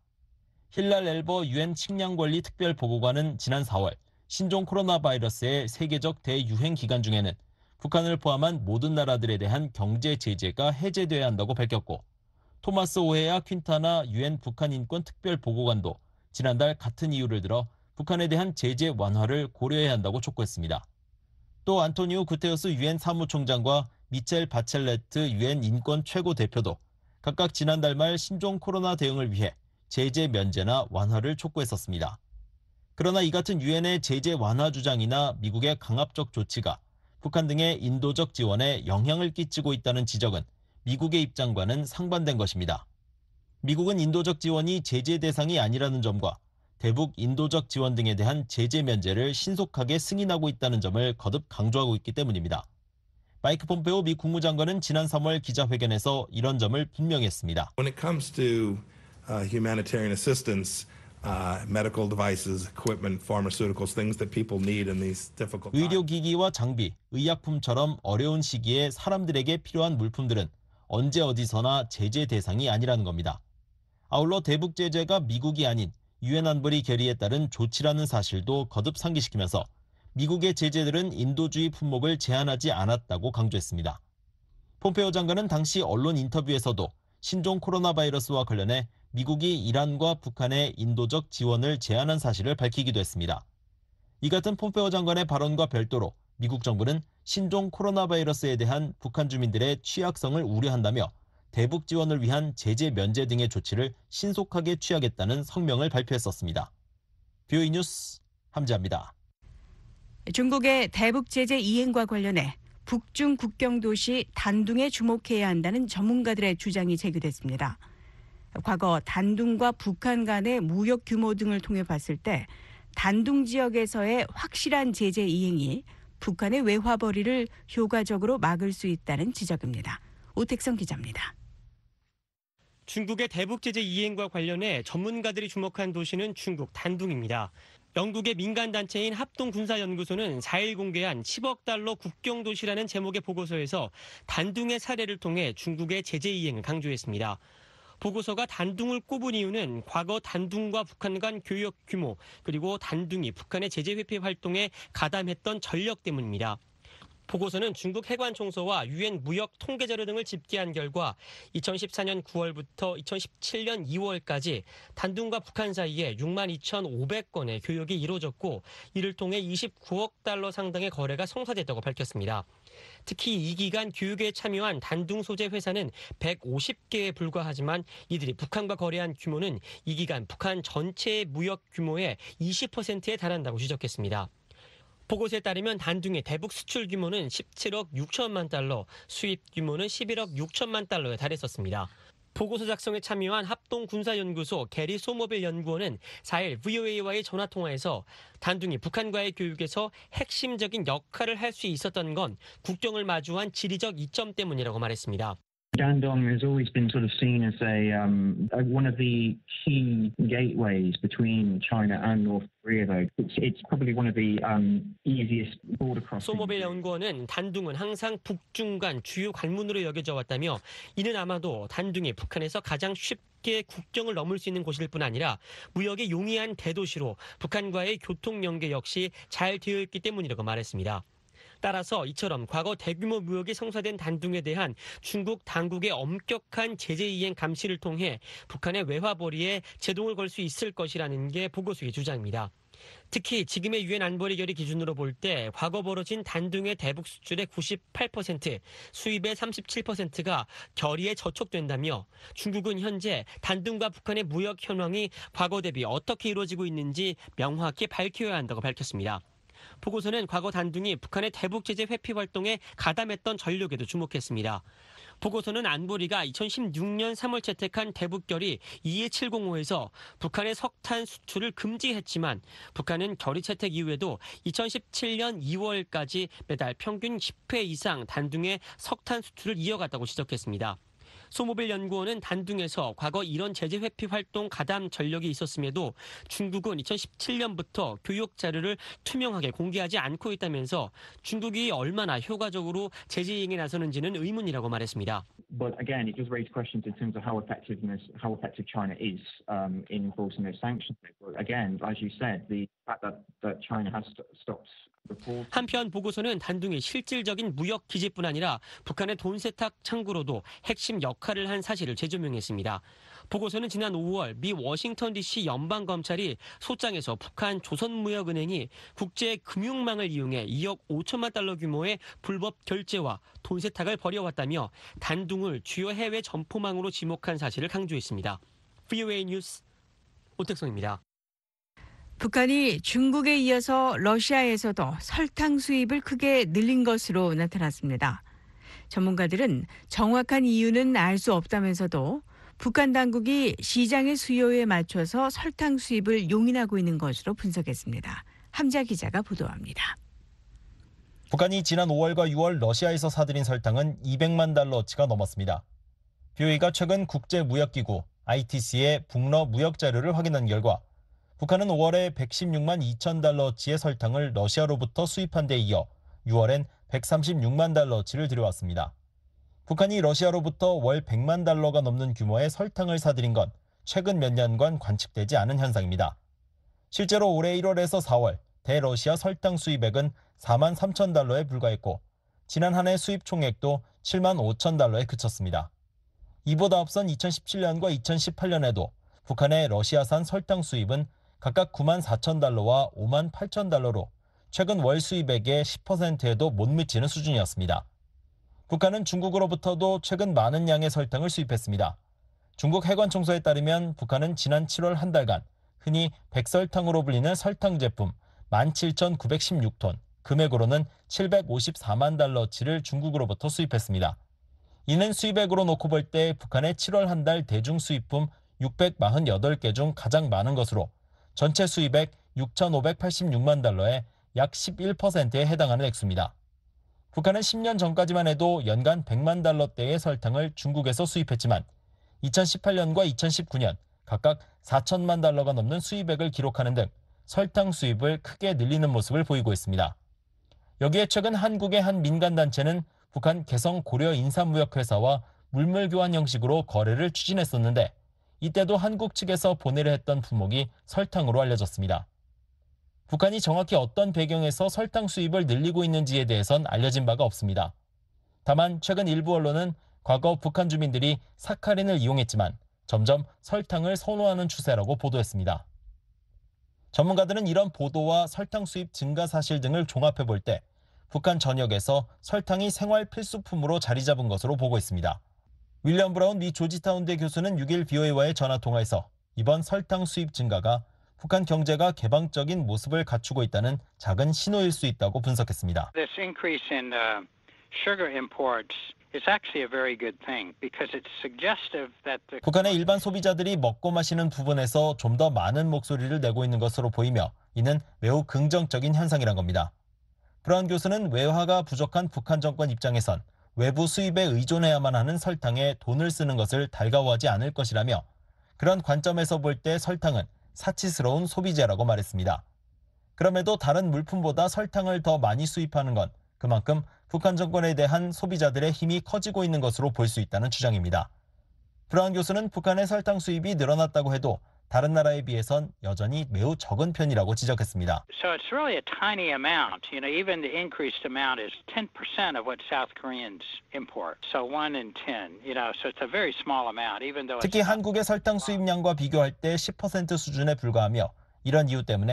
H: 힐랄 엘버 유엔 식량관리 특별보고관은 지난 사월 신종 코로나 바이러스의 세계적 대유행 기간 중에는 북한을 포함한 모든 나라들에 대한 경제 제재가 해제돼야 한다고 밝혔고, 토마스 오헤야 퀸타나 유엔 북한 인권 특별보고관도 지난달 같은 이유를 들어 북한에 대한 제재 완화를 고려해야 한다고 촉구했습니다. 또 안토니오 구테우스 유엔 사무총장과 미첼 바첼레트 유엔 인권 최고 대표도 각각 지난달 말 신종 코로나 대응을 위해 제재 면제나 완화를 촉구했었습니다. 그러나 이 같은 유엔의 제재 완화 주장이나 미국의 강압적 조치가 북한 등의 인도적 지원에 영향을 끼치고 있다는 지적은 미국의 입장과는 상반된 것입니다. 미국은 인도적 지원이 제재 대상이 아니라는 점과 대북 인도적 지원 등에 대한 제재 면제를 신속하게 승인하고 있다는 점을 거듭 강조하고 있기 때문입니다. 마이크 폼페오 미 국무장관은 지난 삼월 기자회견에서 이런 점을 분명히 했습니다.
I: When it comes to uh, humanitarian assistance, uh, medical devices, equipment, pharmaceuticals, things that people need in these difficult times.
H: 의료기기와 장비, 의약품처럼 어려운 시기에 사람들에게 필요한 물품들은 언제 어디서나 제재 대상이 아니라는 겁니다. 아울러 대북 제재가 미국이 아닌 유엔 안보리 결의에 따른 조치라는 사실도 거듭 상기시키면서 미국의 제재들은 인도주의 품목을 제한하지 않았다고 강조했습니다. 폼페오 장관은 당시 언론 인터뷰에서도 신종 코로나 바이러스와 관련해 미국이 이란과 북한의 인도적 지원을 제한한 사실을 밝히기도 했습니다. 이 같은 폼페오 장관의 발언과 별도로 미국 정부는 신종 코로나 바이러스에 대한 북한 주민들의 취약성을 우려한다며 대북 지원을 위한 제재 면제 등의 조치를 신속하게 취하겠다는 성명을 발표했었습니다. 뷰이 뉴스 함지아입니다.
C: 중국의 대북 제재 이행과 관련해 북중 국경 도시 단둥에 주목해야 한다는 전문가들의 주장이 제기됐습니다. 과거 단둥과 북한 간의 무역 규모 등을 통해 봤을 때 단둥 지역에서의 확실한 제재 이행이 북한의 외화벌이를 효과적으로 막을 수 있다는 지적입니다. 오택성 기자입니다.
J: 중국의 대북 제재 이행과 관련해 전문가들이 주목한 도시는 중국 단둥입니다. 영국의 민간단체인 합동군사연구소는 사일 공개한 십억 달러 국경도시라는 제목의 보고서에서 단둥의 사례를 통해 중국의 제재 이행을 강조했습니다. 보고서가 단둥을 꼽은 이유는 과거 단둥과 북한 간 교역 규모, 그리고 단둥이 북한의 제재 회피 활동에 가담했던 전력 때문입니다. 보고서는 중국 해관총서와 유엔 무역 통계자료 등을 집계한 결과 이천십사년 구월부터 이천십칠년 이월까지 단둥과 북한 사이에 육만 이천오백 건의 교역이 이루어졌고, 이를 통해 이십구억 달러 상당의 거래가 성사됐다고 밝혔습니다. 특히 이 기간 교육에 참여한 단둥 소재 회사는 백오십 개에 불과하지만 이들이 북한과 거래한 규모는 이 기간 북한 전체의 무역 규모의 이십 퍼센트에 달한다고 지적했습니다. 보고서에 따르면 단둥의 대북 수출 규모는 십칠억 육천만 달러, 수입 규모는 십일억 육천만 달러에 달했었습니다. 보고서 작성에 참여한 합동군사연구소 게리 소모빌 연구원은 사일 브이오에이와의 전화통화에서 단둥이 북한과의 교육에서 핵심적인 역할을 할 수 있었던 건 국경을 마주한 지리적 이점 때문이라고 말했습니다.
K: Dandong has always been sort of seen as a um, one of the key gateways between China and North Korea. Though it's, it's probably one of the um, easiest border crossings.
J: 소모빌 연구원은 단둥은 항상 북중 간 주요 관문으로 여겨져 왔다며, 이는 아마도 단둥이 북한에서 가장 쉽게 국경을 넘을 수 있는 곳일 뿐 아니라 무역의 용이한 대도시로 북한과의 교통 연계 역시 잘 되어 있기 때문이라고 말했습니다. 따라서 이처럼 과거 대규모 무역이 성사된 단둥에 대한 중국 당국의 엄격한 제재 이행 감시를 통해 북한의 외화벌이에 제동을 걸 수 있을 것이라는 게 보고서의 주장입니다. 특히 지금의 유엔 안보리 결의 기준으로 볼 때 과거 벌어진 단둥의 대북 수출의 구십팔 퍼센트, 수입의 삼십칠 퍼센트가 결의에 저촉된다며 중국은 현재 단둥과 북한의 무역 현황이 과거 대비 어떻게 이루어지고 있는지 명확히 밝혀야 한다고 밝혔습니다. 보고서는 과거 단둥이 북한의 대북 제재 회피 활동에 가담했던 전력에도 주목했습니다. 보고서는 안보리가 이천십육 년 삼월 채택한 대북결의 이일칠공오에서 북한의 석탄 수출을 금지했지만 북한은 결의 채택 이후에도 이천십칠 년 이월까지 매달 평균 십 회 이상 단둥의 석탄 수출을 이어갔다고 지적했습니다. 소모빌 연구원은 단둥에서 과거 이런 제재 회피 활동 가담 전력이 있었음에도 중국은 이천십칠 년부터 교육 자료를 투명하게 공개하지 않고 있다면서 중국이 얼마나 효과적으로 제재 이행에 나서는지는 의문이라고 말했습니다.
K: But again, it does raise questions in terms of how effectiveness, how effective China is um, in enforcing those sanctions. But again, as you said, the fact that, that China has st- stopped.
J: 한편 보고서는 단둥이 실질적인 무역 기지뿐 아니라 북한의 돈 세탁 창구로도 핵심 역할을 한 사실을 재조명했습니다. 보고서는 지난 오월 미 워싱턴 디씨 연방검찰이 소장에서 북한 조선무역은행이 국제 금융망을 이용해 이억 오천만 달러 규모의 불법 결제와 돈 세탁을 벌여왔다며 단둥을 주요 해외 점포망으로 지목한 사실을 강조했습니다. 브이오에이 뉴스 오택성입니다.
C: 북한이 중국에 이어서 러시아에서도 설탕 수입을 크게 늘린 것으로 나타났습니다. 전문가들은 정확한 이유는 알 수 없다면서도 북한 당국이 시장의 수요에 맞춰서 설탕 수입을 용인하고 있는 것으로 분석했습니다. 함자 기자가 보도합니다.
H: 북한이 지난 오월과 유월 러시아에서 사들인 설탕은 이백만 달러어치가 넘었습니다. 비오이가 최근 국제무역기구 아이티씨의 북러 무역 자료를 확인한 결과 북한은 오월에 백십육만 이천 달러어치의 설탕을 러시아로부터 수입한 데 이어 유월엔 백삼십육만 달러어치를 들여왔습니다. 북한이 러시아로부터 월 백만 달러가 넘는 규모의 설탕을 사들인 건 최근 몇 년간 관측되지 않은 현상입니다. 실제로 올해 일월에서 사월 대러시아 설탕 수입액은 사만 삼천 달러에 불과했고 지난 한 해 수입 총액도 칠만 오천 달러에 그쳤습니다. 이보다 앞선 이천십칠 년과 이천십팔 년에도 북한의 러시아산 설탕 수입은 각각 구만 사천 달러와 오만 팔천 달러로 최근 월 수입액의 십 퍼센트에도 못 미치는 수준이었습니다. 북한은 중국으로부터도 최근 많은 양의 설탕을 수입했습니다. 중국 해관총소에 따르면 북한은 지난 칠월 한 달간 흔히 백설탕으로 불리는 설탕 제품 만 칠천구백십육 톤, 금액으로는 칠백오십사만 달러어치를 중국으로부터 수입했습니다. 이는 수입액으로 놓고 볼 때 북한의 칠월 한 달 대중 수입품 육백사십팔 개 중 가장 많은 것으로 전체 수입액 육천오백팔십육만 달러에 약 십일 퍼센트에 해당하는 액수입니다. 북한은 십 년 전까지만 해도 연간 백만 달러대의 설탕을 중국에서 수입했지만 이천십팔 년과 이천십구 년 각각 사천만 달러가 넘는 수입액을 기록하는 등 설탕 수입을 크게 늘리는 모습을 보이고 있습니다. 여기에 최근 한국의 한 민간단체는 북한 개성 고려 인삼무역회사와 물물교환 형식으로 거래를 추진했었는데 이때도 한국 측에서 보내려 했던 품목이 설탕으로 알려졌습니다. 북한이 정확히 어떤 배경에서 설탕 수입을 늘리고 있는지에 대해선 알려진 바가 없습니다. 다만 최근 일부 언론은 과거 북한 주민들이 사카린을 이용했지만 점점 설탕을 선호하는 추세라고 보도했습니다. 전문가들은 이런 보도와 설탕 수입 증가 사실 등을 종합해 볼 때 북한 전역에서 설탕이 생활 필수품으로 자리 잡은 것으로 보고 있습니다. 윌리엄 브라운 미 조지타운대 교수는 육 일 비오에이와의 전화통화에서 이번 설탕 수입 증가가 북한 경제가 개방적인 모습을 갖추고 있다는 작은 신호일 수 있다고 분석했습니다.
L: This increase in uh, sugar imports is actually a very good thing because it's suggestive that the...
H: 북한의 일반 소비자들이 먹고 마시는 부분에서 좀 더 많은 목소리를 내고 있는 것으로 보이며 이는 매우 긍정적인 현상이란 겁니다. 브라운 교수는 외화가 부족한 북한 정권 입장에선 외부 수입에 의존해야만 하는 설탕에 돈을 쓰는 것을 달가워하지 않을 것이라며 그런 관점에서 볼 때 설탕은 사치스러운 소비재라고 말했습니다. 그럼에도 다른 물품보다 설탕을 더 많이 수입하는 건 그만큼 북한 정권에 대한 소비자들의 힘이 커지고 있는 것으로 볼 수 있다는 주장입니다. 브라운 교수는 북한의 설탕 수입이 늘어났다고 해도 다른 나라에 비해선 여전히 매우 적은 편이라고 지적했습니다.
L: So it's really a tiny amount. You know, even the increased amount is ten percent of what South Koreans import. So one in ten. You know, so it's a very small amount. Even though
H: 특히 한국의 설탕 수입량과 비교할 때 십 퍼센트 수준에 불과하며 이런 이유 때문에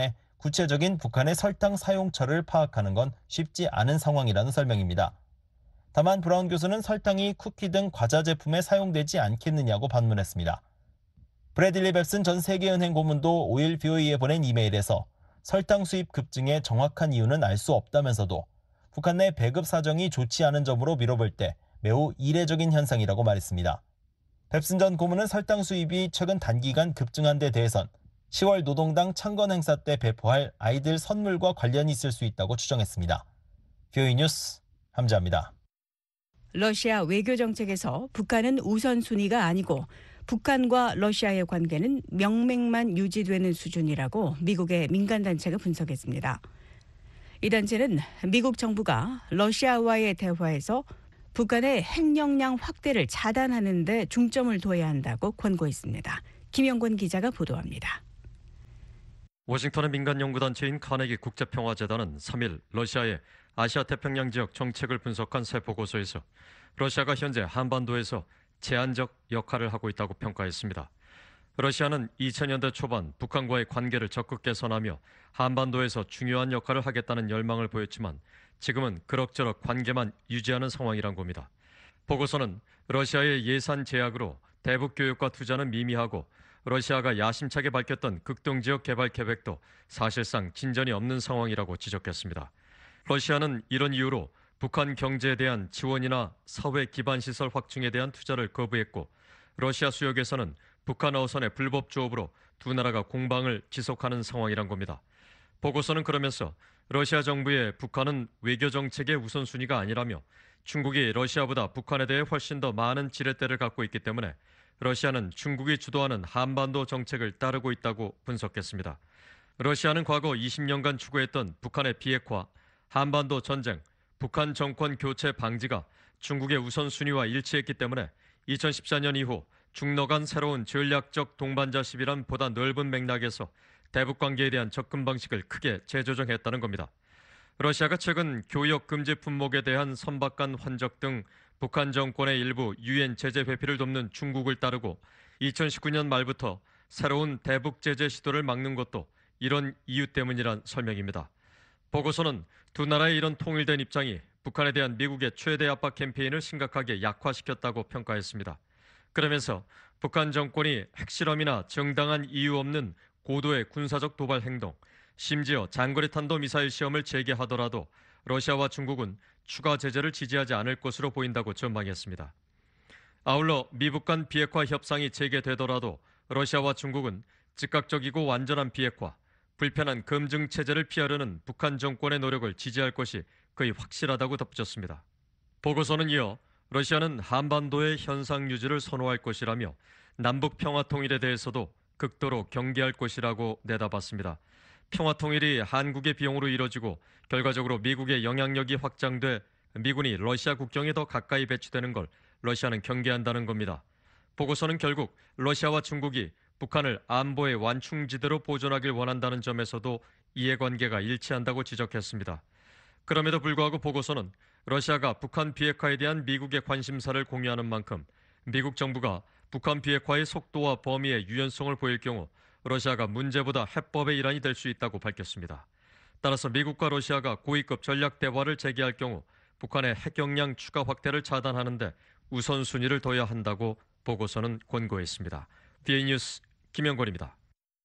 H: 구체적인 북한의 설탕 사용처를 파악하는 건 쉽지 않은 상황이라는 설명입니다. 다만 브라운 교수는 설탕이 쿠키 등 과자 제품에 사용되지 않겠느냐고 반문했습니다. 브래들리 뱁슨 전 세계은행 고문도 오일 브이오이에 보낸 이메일에서 설탕 수입 급증의 정확한 이유는 알 수 없다면서도 북한 내 배급 사정이 좋지 않은 점으로 미뤄볼 때 매우 이례적인 현상이라고 말했습니다. 뱁슨 전 고문은 설탕 수입이 최근 단기간 급증한 데 대해선 시월 노동당 창건 행사 때 배포할 아이들 선물과 관련이 있을 수 있다고 추정했습니다. 브이오이 뉴스 함자입니다.
C: 러시아 외교 정책에서 북한은 우선순위가 아니고 북한과 러시아의 관계는 명맥만 유지되는 수준이라고 미국의 민간단체가 분석했습니다. 이 단체는 미국 정부가 러시아와의 대화에서 북한의 핵 역량 확대를 차단하는 데 중점을 둬야 한다고 권고했습니다. 김영권 기자가 보도합니다.
M: 워싱턴의 민간 연구단체인 카네기 국제평화재단은 삼 일 러시아의 아시아 태평양 지역 정책을 분석한 새 보고서에서 러시아가 현재 한반도에서 제한적 역할을 하고 있다고 평가했습니다. 러시아는 이천 년대 초반 북한과의 관계를 적극 개선하며 한반도에서 중요한 역할을 하겠다는 열망을 보였지만 지금은 그럭저럭 관계만 유지하는 상황이란 겁니다. 보고서는 러시아의 예산 제약으로 대북 교육과 투자는 미미하고 러시아가 야심차게 밝혔던 극동지역 개발 계획도 사실상 진전이 없는 상황이라고 지적했습니다. 러시아는 이런 이유로 북한 경제에 대한 지원이나 사회 기반 시설 확충에 대한 투자를 거부했고 러시아 수역에서는 북한 어선의 불법 조업으로 두 나라가 공방을 지속하는 상황이란 겁니다. 보고서는 그러면서 러시아 정부의 북한은 외교 정책의 우선순위가 아니라며 중국이 러시아보다 북한에 대해 훨씬 더 많은 지렛대를 갖고 있기 때문에 러시아는 중국이 주도하는 한반도 정책을 따르고 있다고 분석했습니다. 러시아는 과거 이십 년간 추구했던 북한의 비핵화, 한반도 전쟁, 북한 정권 교체 방지가 중국의 우선순위와 일치했기 때문에 이천십사 년 이후 중러 간 새로운 전략적 동반자십이란 보다 넓은 맥락에서 대북 관계에 대한 접근 방식을 크게 재조정했다는 겁니다. 러시아가 최근 교역 금지 품목에 대한 선박간 환적 등 북한 정권의 일부 유엔 제재 회피를 돕는 중국을 따르고 이천십구 년 말부터 새로운 대북 제재 시도를 막는 것도 이런 이유 때문이란 설명입니다. 보고서는 두 나라의 이런 통일된 입장이 북한에 대한 미국의 최대 압박 캠페인을 심각하게 약화시켰다고 평가했습니다. 그러면서 북한 정권이 핵실험이나 정당한 이유 없는 고도의 군사적 도발 행동, 심지어 장거리 탄도 미사일 시험을 재개하더라도 러시아와 중국은 추가 제재를 지지하지 않을 것으로 보인다고 전망했습니다. 아울러 미북 간 비핵화 협상이 재개되더라도 러시아와 중국은 즉각적이고 완전한 비핵화, 불편한 검증 체제를 피하려는 북한 정권의 노력을 지지할 것이 거의 확실하다고 덧붙였습니다. 보고서는 이어 러시아는 한반도의 현상 유지를 선호할 것이라며 남북 평화 통일에 대해서도 극도로 경계할 것이라고 내다봤습니다. 평화 통일이 한국의 비용으로 이뤄지고 결과적으로 미국의 영향력이 확장돼 미군이 러시아 국경에 더 가까이 배치되는 걸 러시아는 경계한다는 겁니다. 보고서는 결국 러시아와 중국이 북한을 안보의 완충지대로 보존하길 원한다는 점에서도 이해관계가 일치한다고 지적했습니다. 그럼에도 불구하고 보고서는 러시아가 북한 비핵화에 대한 미국의 관심사를 공유하는 만큼 미국 정부가 북한 비핵화의 속도와 범위의 유연성을 보일 경우 러시아가 문제보다 해법의 일환이 될 수 있다고 밝혔습니다. 따라서 미국과 러시아가 고위급 전략 대화를 재개할 경우 북한의 핵 역량 추가 확대를 차단하는 데 우선순위를 둬야 한다고 보고서는 권고했습니다. 브이오이 뉴스 김영권입니다.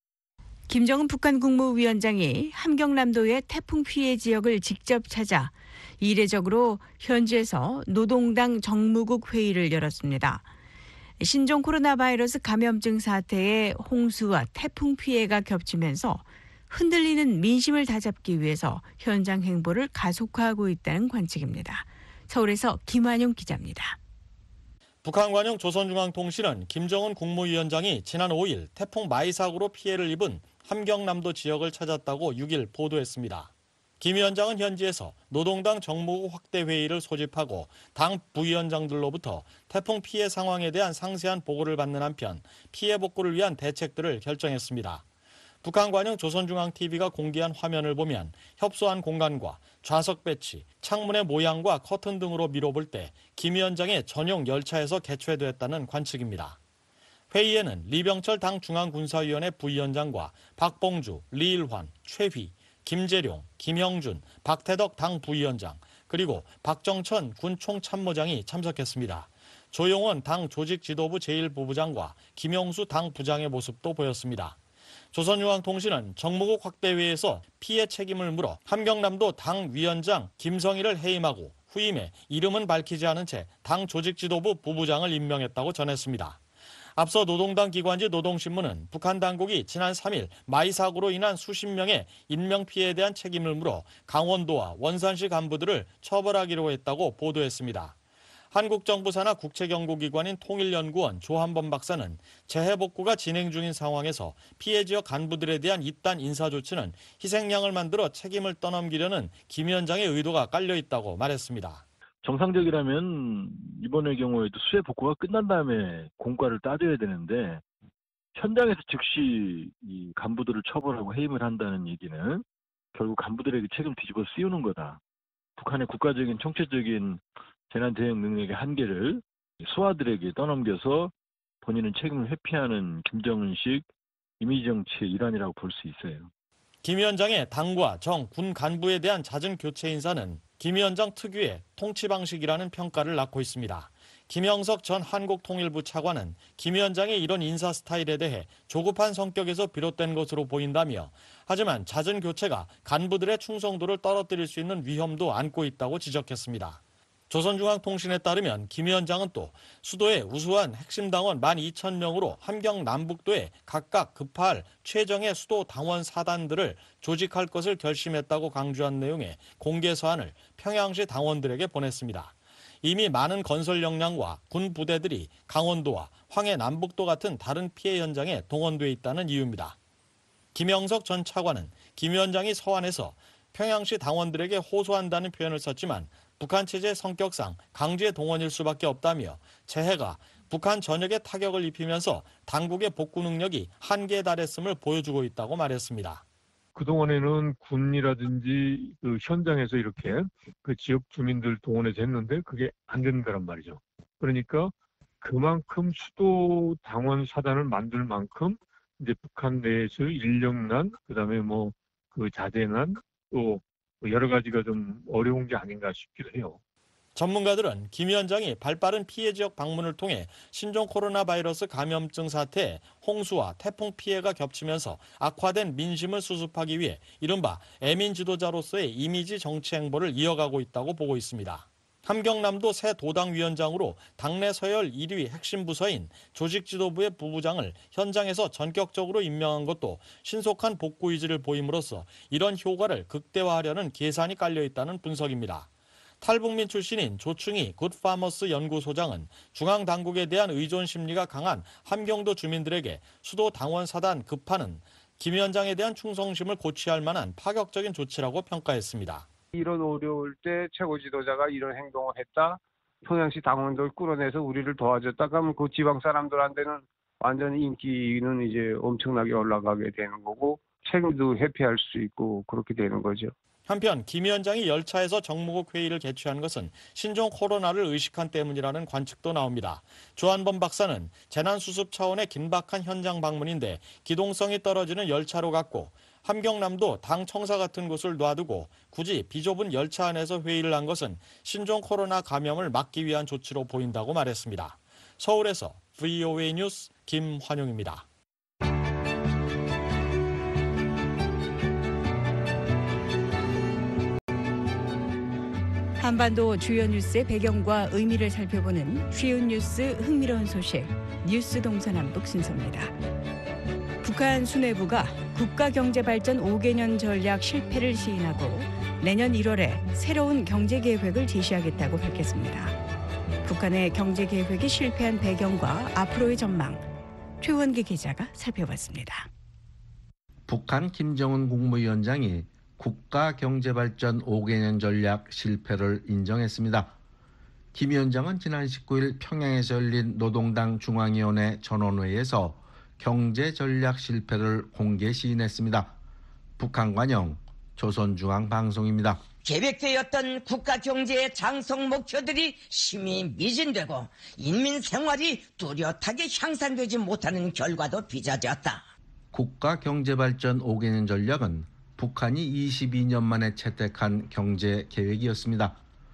C: 김정은 북한 국무위원장이 함경남도의 태풍 피해 지역을 직접 찾아 이례적으로 현지에서 노동당 정무국 회의를 열었습니다. 신종 코로나 바이러스 감염증 사태에 홍수와 태풍 피해가 겹치면서 흔들리는 민심을 다잡기 위해서 현장 행보를 가속화하고 있다는 관측입니다. 서울에서 김환용 기자입니다.
D: 북한 관영 조선중앙통신은 김정은 국무위원장이 지난 오 일 태풍 마이 사고로 피해를 입은 함경남도 지역을 찾았다고 육 일 보도했습니다. 김 위원장은 현지에서 노동당 정무국 확대 회의를 소집하고 당 부위원장들로부터 태풍 피해 상황에 대한 상세한 보고를 받는 한편 피해 복구를 위한 대책들을 결정했습니다. 북한 관영 조선중앙티비가 공개한 화면을 보면 협소한 공간과 좌석 배치, 창문의 모양과 커튼 등으로 미뤄볼 때 김 위원장의 전용 열차에서 개최됐다는 관측입니다. 회의에는 리병철 당 중앙군사위원회 부위원장과 박봉주, 리일환, 최휘, 김재룡, 김형준, 박태덕 당 부위원장, 그리고 박정천 군 총참모장이 참석했습니다. 조용원 당 조직지도부 제일 부부장과 김용수 당 부장의 모습도 보였습니다. 조선중앙통신은 정무국 확대회에서 피해 책임을 물어 함경남도 당 위원장 김성희를 해임하고 후임에 이름은 밝히지 않은 채 당 조직지도부 부부장을 임명했다고 전했습니다. 앞서 노동당 기관지 노동신문은 북한 당국이 지난 삼 일 마이 사고로 인한 수십 명의 인명피해에 대한 책임을 물어 강원도와 원산시 간부들을 처벌하기로 했다고 보도했습니다. 한국 정부 산하 국책연구기관인 통일연구원 조한범 박사는 재해복구가 진행 중인 상황에서 피해 지역 간부들에 대한 이딴 인사조치는 희생양을 만들어 책임을 떠넘기려는 김 위원장의 의도가 깔려 있다고 말했습니다.
N: 정상적이라면 이번의 경우에도 수해 복구가 끝난 다음에 공과를 따져야 되는데 현장에서 즉시 이 간부들을 처벌하고 해임을 한다는 얘기는 결국 간부들에게 책임을 뒤집어 씌우는 거다. 북한의 국가적인 총체적인 재난 대응 능력의 한계를 수하들에게 떠넘겨서 본인은 책임을 회피하는 김정은식 이미지 정치의 일환이라고 볼 수 있어요.
D: 김 위원장의 당과 정, 군 간부에 대한 잦은 교체 인사는 김 위원장 특유의 통치 방식이라는 평가를 낳고 있습니다. 김영석 전 한국통일부 차관은 김 위원장의 이런 인사 스타일에 대해 조급한 성격에서 비롯된 것으로 보인다며 하지만 잦은 교체가 간부들의 충성도를 떨어뜨릴 수 있는 위험도 안고 있다고 지적했습니다. 조선중앙통신에 따르면 김 위원장은 또 수도의 우수한 핵심 당원 만 이천 명으로 함경 남북도에 각각 급파할 최정예 수도 당원 사단들을 조직할 것을 결심했다고 강조한 내용의 공개 서한을 평양시 당원들에게 보냈습니다. 이미 많은 건설 역량과 군 부대들이 강원도와 황해 남북도 같은 다른 피해 현장에 동원돼 있다는 이유입니다. 김영석 전 차관은 김 위원장이 서한에서 평양시 당원들에게 호소한다는 표현을 썼지만 북한 체제 성격상 강제 동원일 수밖에 없다며 재해가 북한 전역에 타격을 입히면서 당국의 복구 능력이 한계에 달했음을 보여주고 있다고 말했습니다.
O: 그동안에는 군이라든지 그 현장에서 이렇게 그 지역 주민들 동원해서 했는데 그게 안 되는 거란 말이죠. 그러니까 그만큼 수도 당원 사단을 만들 만큼 이제 북한 내에서 인력난, 그다음에 뭐 그 자재난, 또 여러 가지가 좀 어려운 게 아닌가 싶기도 해요.
D: 전문가들은 김 위원장이 발빠른 피해 지역 방문을 통해 신종 코로나 바이러스 감염증 사태에 홍수와 태풍 피해가 겹치면서 악화된 민심을 수습하기 위해 이른바 애민 지도자로서의 이미지 정치 행보를 이어가고 있다고 보고 있습니다. 함경남도 새 도당위원장으로 당내 서열 일 위 핵심 부서인 조직지도부의 부부장을 현장에서 전격적으로 임명한 것도 신속한 복구 의지를 보임으로써 이런 효과를 극대화하려는 계산이 깔려 있다는 분석입니다. 탈북민 출신인 조충희 굿파머스 연구소장은 중앙당국에 대한 의존 심리가 강한 함경도 주민들에게 수도 당원 사단 급파는 김 위원장에 대한 충성심을 고취할 만한 파격적인 조치라고 평가했습니다.
P: 이런 어려울 때 최고 지도자가 이런 행동을 했다. 평양시 당원들 끌어내서 우리를 도와줬다. 그러면 그 지방 사람들한테는 완전히 인기는 이제 엄청나게 올라가게 되는 거고 책임도 회피할 수 있고 그렇게 되는 거죠.
D: 한편 김 위원장이 열차에서 정무국 회의를 개최한 것은 신종 코로나를 의식한 때문이라는 관측도 나옵니다. 조한범 박사는 재난수습 차원의 긴박한 현장 방문인데 기동성이 떨어지는 열차로 갔고 함경남도 당 청사 같은 곳을 놔두고 굳이 비좁은 열차 안에서 회의를 한 것은 신종 코로나 감염을 막기 위한 조치로 보인다고 말했습니다. 서울에서 브이오에이 뉴스 김환용입니다.
C: 한반도 주요 뉴스의 배경과 의미를 살펴보는 쉬운 뉴스 흥미로운 소식 뉴스 동서남북 순서입니다. 북한 수뇌부가 국가경제발전 오 개년 전략 실패를 시인하고 내년 일월에 새로운 경제계획을 제시하겠다고 밝혔습니다. 북한의 경제계획이 실패한 배경과 앞으로의 전망, 최원기 기자가 살펴봤습니다.
Q: 북한 김정은 국무위원장이 국가경제발전 오 개년 전략 실패를 인정했습니다. 김 위원장은 지난 십구 일 평양에서 열린 노동당 중앙위원회 전원회의에서 경제전략 실패를 공개 시인했습니다. 북한 관영 조선중앙방송입니다.
R: 계획되었던 국가 경제의 장성 목표들이 심히 미진되고 인민 생활이 뚜렷하게 향상되지 못하는 결과도 빚어졌다.
Q: 국가 경제발전 오 개년 전략은 북한이 이십이 년 만에 채택한 경제 계획이었습니다.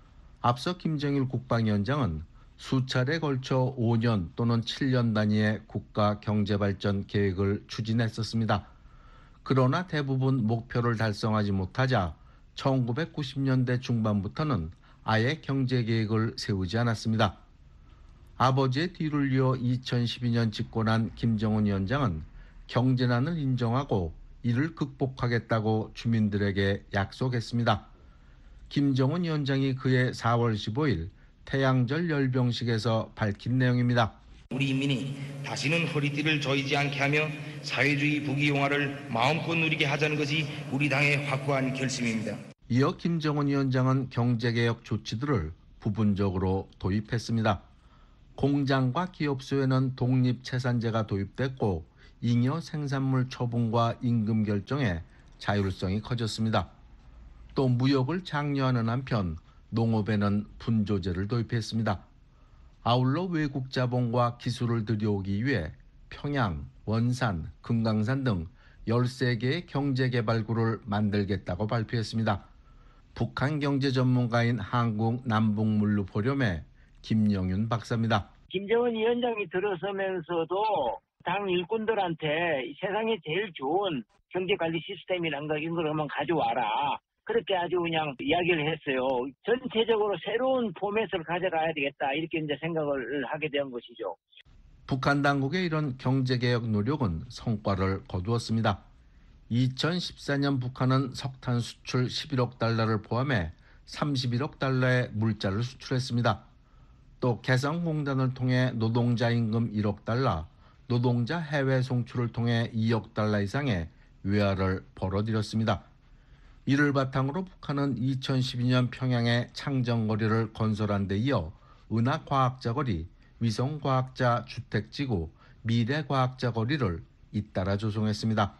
Q: 앞서 김정일 국방위원장은 수차례 걸쳐 오 년 또는 칠 년 단위의 국가 경제발전 계획을 추진했었습니다. 그러나 대부분 목표를 달성하지 못하자 천구백구십 년대 중반부터는 아예 경제계획을 세우지 않았습니다. 아버지의 뒤를 이어 이천십이 년 집권한 김정은 위원장은 경제난을 인정하고 이를 극복하겠다고 주민들에게 약속했습니다. 김정은 위원장이 그해 사월 십오일 태양절 열병식에서 밝힌 내용입니다.
S: 우리 인민이 다시는 허리띠를 저이지 않게 하며 사회주의 부귀영화를 마음껏 누리게 하자는 것이 우리 당의 확고한 결심입니다.
Q: 이어 김정은 위원장은 경제개혁 조치들을 부분적으로 도입했습니다. 공장과 기업소에는 독립채산제가 도입됐고 잉여 생산물 처분과 임금 결정에 자율성이 커졌습니다. 또 무역을 장려하는 한편 농업에는 분조제를 도입했습니다. 아울러 외국 자본과 기술을 들여오기 위해 평양, 원산, 금강산 등 열세 개의 경제개발구를 만들겠다고 발표했습니다. 북한 경제 전문가인 한국남북물류포럼의 김영윤 박사입니다.
T: 김정은 위원장이 들어서면서도 당 일꾼들한테 세상에 제일 좋은 경제관리 시스템이란 거 이런 걸 한번 가져와라. 그렇게 아주 그냥 이야기를 했어요. 전체적으로 새로운 포맷을 가져가야 되겠다. 이렇게 이제 생각을 하게 된 것이죠.
Q: 북한 당국의 이런 경제개혁 노력은 성과를 거두었습니다. 이천십사 년 북한은 석탄 수출 십일억 달러를 포함해 삼십일억 달러의 물자를 수출했습니다. 또 개성공단을 통해 노동자 임금 일억 달러, 노동자 해외 송출을 통해 이억 달러 이상의 외화를 벌어들였습니다. 이를 바탕으로 북한은 이천십이 년 평양에 창정거리를 건설한 데 이어 은하과학자거리, 위성과학자 주택지구, 미래과학자거리를 잇따라 조성했습니다.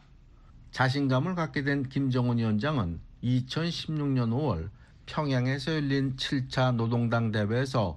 Q: 자신감을 갖게 된 김정은 위원장은 이천십육 년 오월 평양에서 열린 칠 차 노동당 대회에서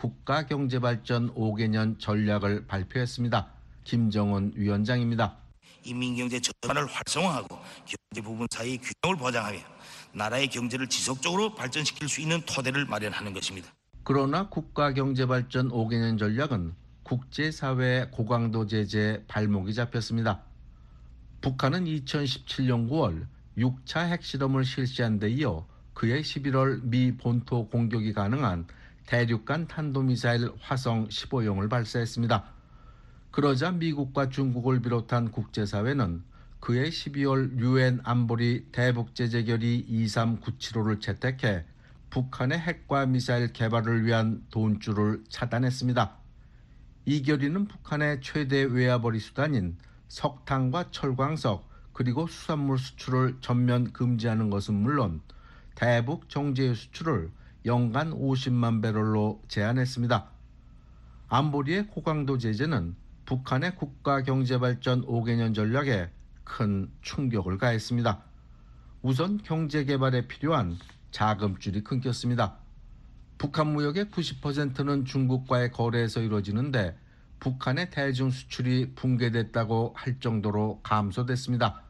Q: 국가경제발전 오 개년 전략을 발표했습니다. 김정은 위원장입니다.
S: 인민경제 전반을 활성화하고 경제 부분 사이의 균형을 보장하며 나라의 경제를 지속적으로 발전시킬 수 있는 토대를 마련하는 것입니다.
Q: 그러나 국가경제발전 오 개년 전략은 국제사회의 고강도 제재에 발목이 잡혔습니다. 북한은 이천십칠 년 구월 육 차 핵실험을 실시한 데 이어 그해 십일월 미 본토 공격이 가능한 대륙간 탄도미사일 화성 십오형을 발사했습니다. 그러자 미국과 중국을 비롯한 국제사회는 그해 십이월 유엔 안보리 대북제재결의 이삼구칠오를 채택해 북한의 핵과 미사일 개발을 위한 돈줄을 차단했습니다. 이 결의는 북한의 최대 외화벌이 수단인 석탄과 철광석 그리고 수산물 수출을 전면 금지하는 것은 물론 대북 정제유 수출을 연간 오십만 배럴로 제한했습니다. 안보리의 고강도 제재는 북한의 국가경제발전 오 개년 전략에 큰 충격을 가했습니다. 우선 경제개발에 필요한 자금줄이 끊겼습니다. 북한 무역의 구십 퍼센트는 중국과의 거래에서 이루어지는데 북한의 대중 수출이 붕괴됐다고 할 정도로 감소됐습니다.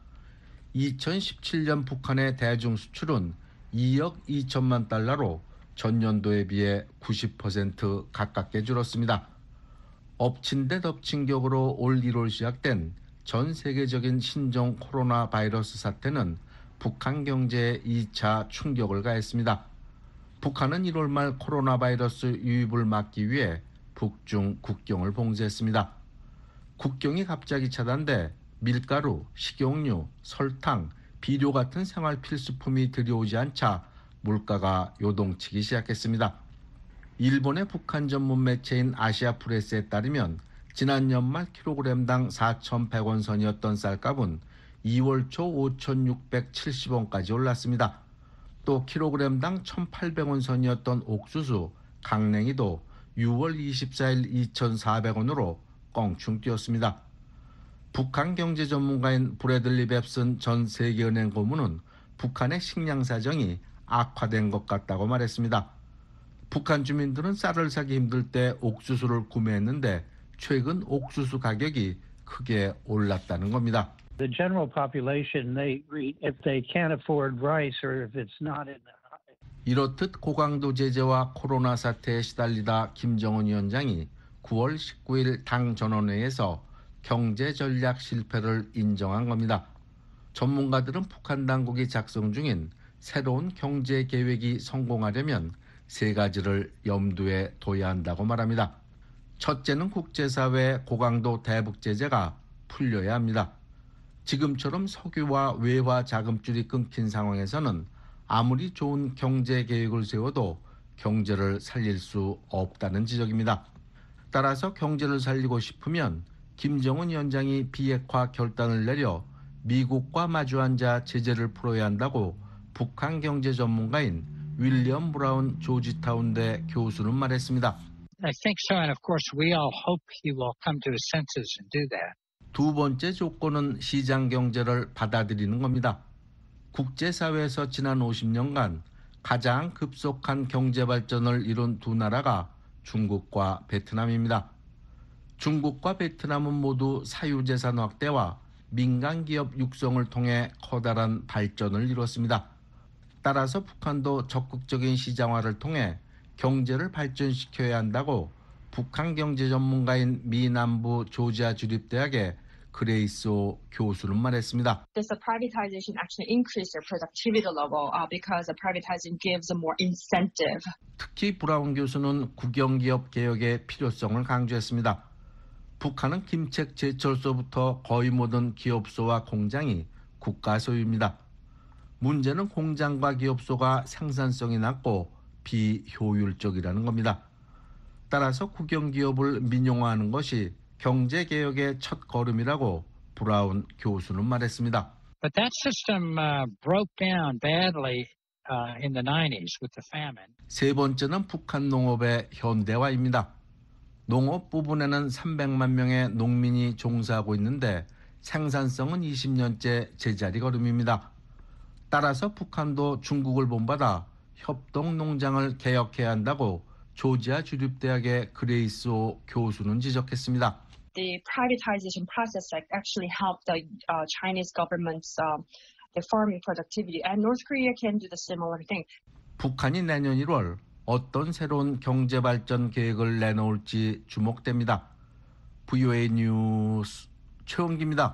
Q: 이천십칠 년 북한의 대중 수출은 이억 이천만 달러로 전년도에 비해 구십 퍼센트 가깝게 줄었습니다. 엎친 데 덮친 격으로 올 일월 시작된 전 세계적인 신종 코로나 바이러스 사태는 북한 경제에 이 차 충격을 가했습니다. 북한은 일월 말 코로나 바이러스 유입을 막기 위해 북중 국경을 봉쇄했습니다. 국경이 갑자기 차단돼 밀가루, 식용유, 설탕, 비료 같은 생활 필수품이 들여오지 않자 물가가 요동치기 시작했습니다. 일본의 북한 전문 매체인 아시아프레스에 따르면 지난 연말 킬로그램당 사천백 원 선이었던 쌀값은 이월 초 오천육백칠십 원까지 올랐습니다. 또 킬로그램당 천팔백 원 선이었던 옥수수, 강냉이도 유월 이십사일 이천사백 원으로 껑충 뛰었습니다. 북한 경제 전문가인 브래들리 뱁슨 전 세계은행 고문은 북한의 식량 사정이 악화된 것 같다고 말했습니다. 북한 주민들은 쌀을 사기 힘들 때 옥수수를 구매했는데 최근 옥수수 가격이 크게 올랐다는 겁니다.
U: The general population, they if they can't afford rice or if it's not in the
Q: 이렇듯 고강도 제재와 코로나 사태에 시달리다 김정은 위원장이 구월 십구일 당 전원회에서 경제 전략 실패를 인정한 겁니다. 전문가들은 북한 당국이 작성 중인 새로운 경제 계획이 성공하려면 세 가지를 염두에 둬야 한다고 말합니다. 첫째는 국제사회 고강도 대북 제재가 풀려야 합니다. 지금처럼 석유와 외화 자금줄이 끊긴 상황에서는 아무리 좋은 경제 계획을 세워도 경제를 살릴 수 없다는 지적입니다. 따라서 경제를 살리고 싶으면 김정은 위원장이 비핵화 결단을 내려 미국과 마주 앉아 제재를 풀어야 한다고 북한 경제 전문가인 윌리엄 브라운 조지타운대 교수는 말했습니다.
U: I think so, and of course we all hope he will come to his senses and do that.
Q: 두 번째 조건은 시장 경제를 받아들이는 겁니다. 국제사회에서 지난 오십 년간 가장 급속한 경제 발전을 이룬 두 나라가 중국과 베트남입니다. 중국과 베트남은 모두 사유재산 확대와 민간기업 육성을 통해 커다란 발전을 이뤘습니다. 따라서 북한도 적극적인 시장화를 통해 경제를 발전시켜야 한다고 북한 경제 전문가인 미 남부 조지아 주립대학의 그레이소 교수는 말했습니다.
V: Does the privatization actually increase their productivity level uh, because the privatizing gives them more incentive?
Q: 특히 브라운 교수는 국영기업 개혁의 필요성을 강조했습니다. 북한은 김책 제철소부터 거의 모든 기업소와 공장이 국가 소유입니다. 문제는 공장과 기업소가 생산성이 낮고 비효율적이라는 겁니다. 따라서 국영기업을 민영화하는 것이 경제개혁의 첫 걸음이라고 브라운 교수는 말했습니다.
U: But that system uh, broke down badly uh, in the nineties with the famine.
Q: 세 번째는 북한 농업의 현대화입니다. 농업 부분에는 삼백만 명의 농민이 종사하고 있는데 생산성은 이십 년째 제자리 걸음입니다. 따라서 북한도 중국을 본받아 협동농장을 개혁해야 한다고 조지아 주립대학의 그레이소 교수는 지적했습니다.
V: The privatization process like actually helped the uh, Chinese government's uh, the farming productivity, and North Korea can do the similar thing.
Q: 북한이 내년 일월 어떤 새로운 경제 발전 계획을 내놓을지 주목됩니다. 브이오에이 뉴스 최원기입니다.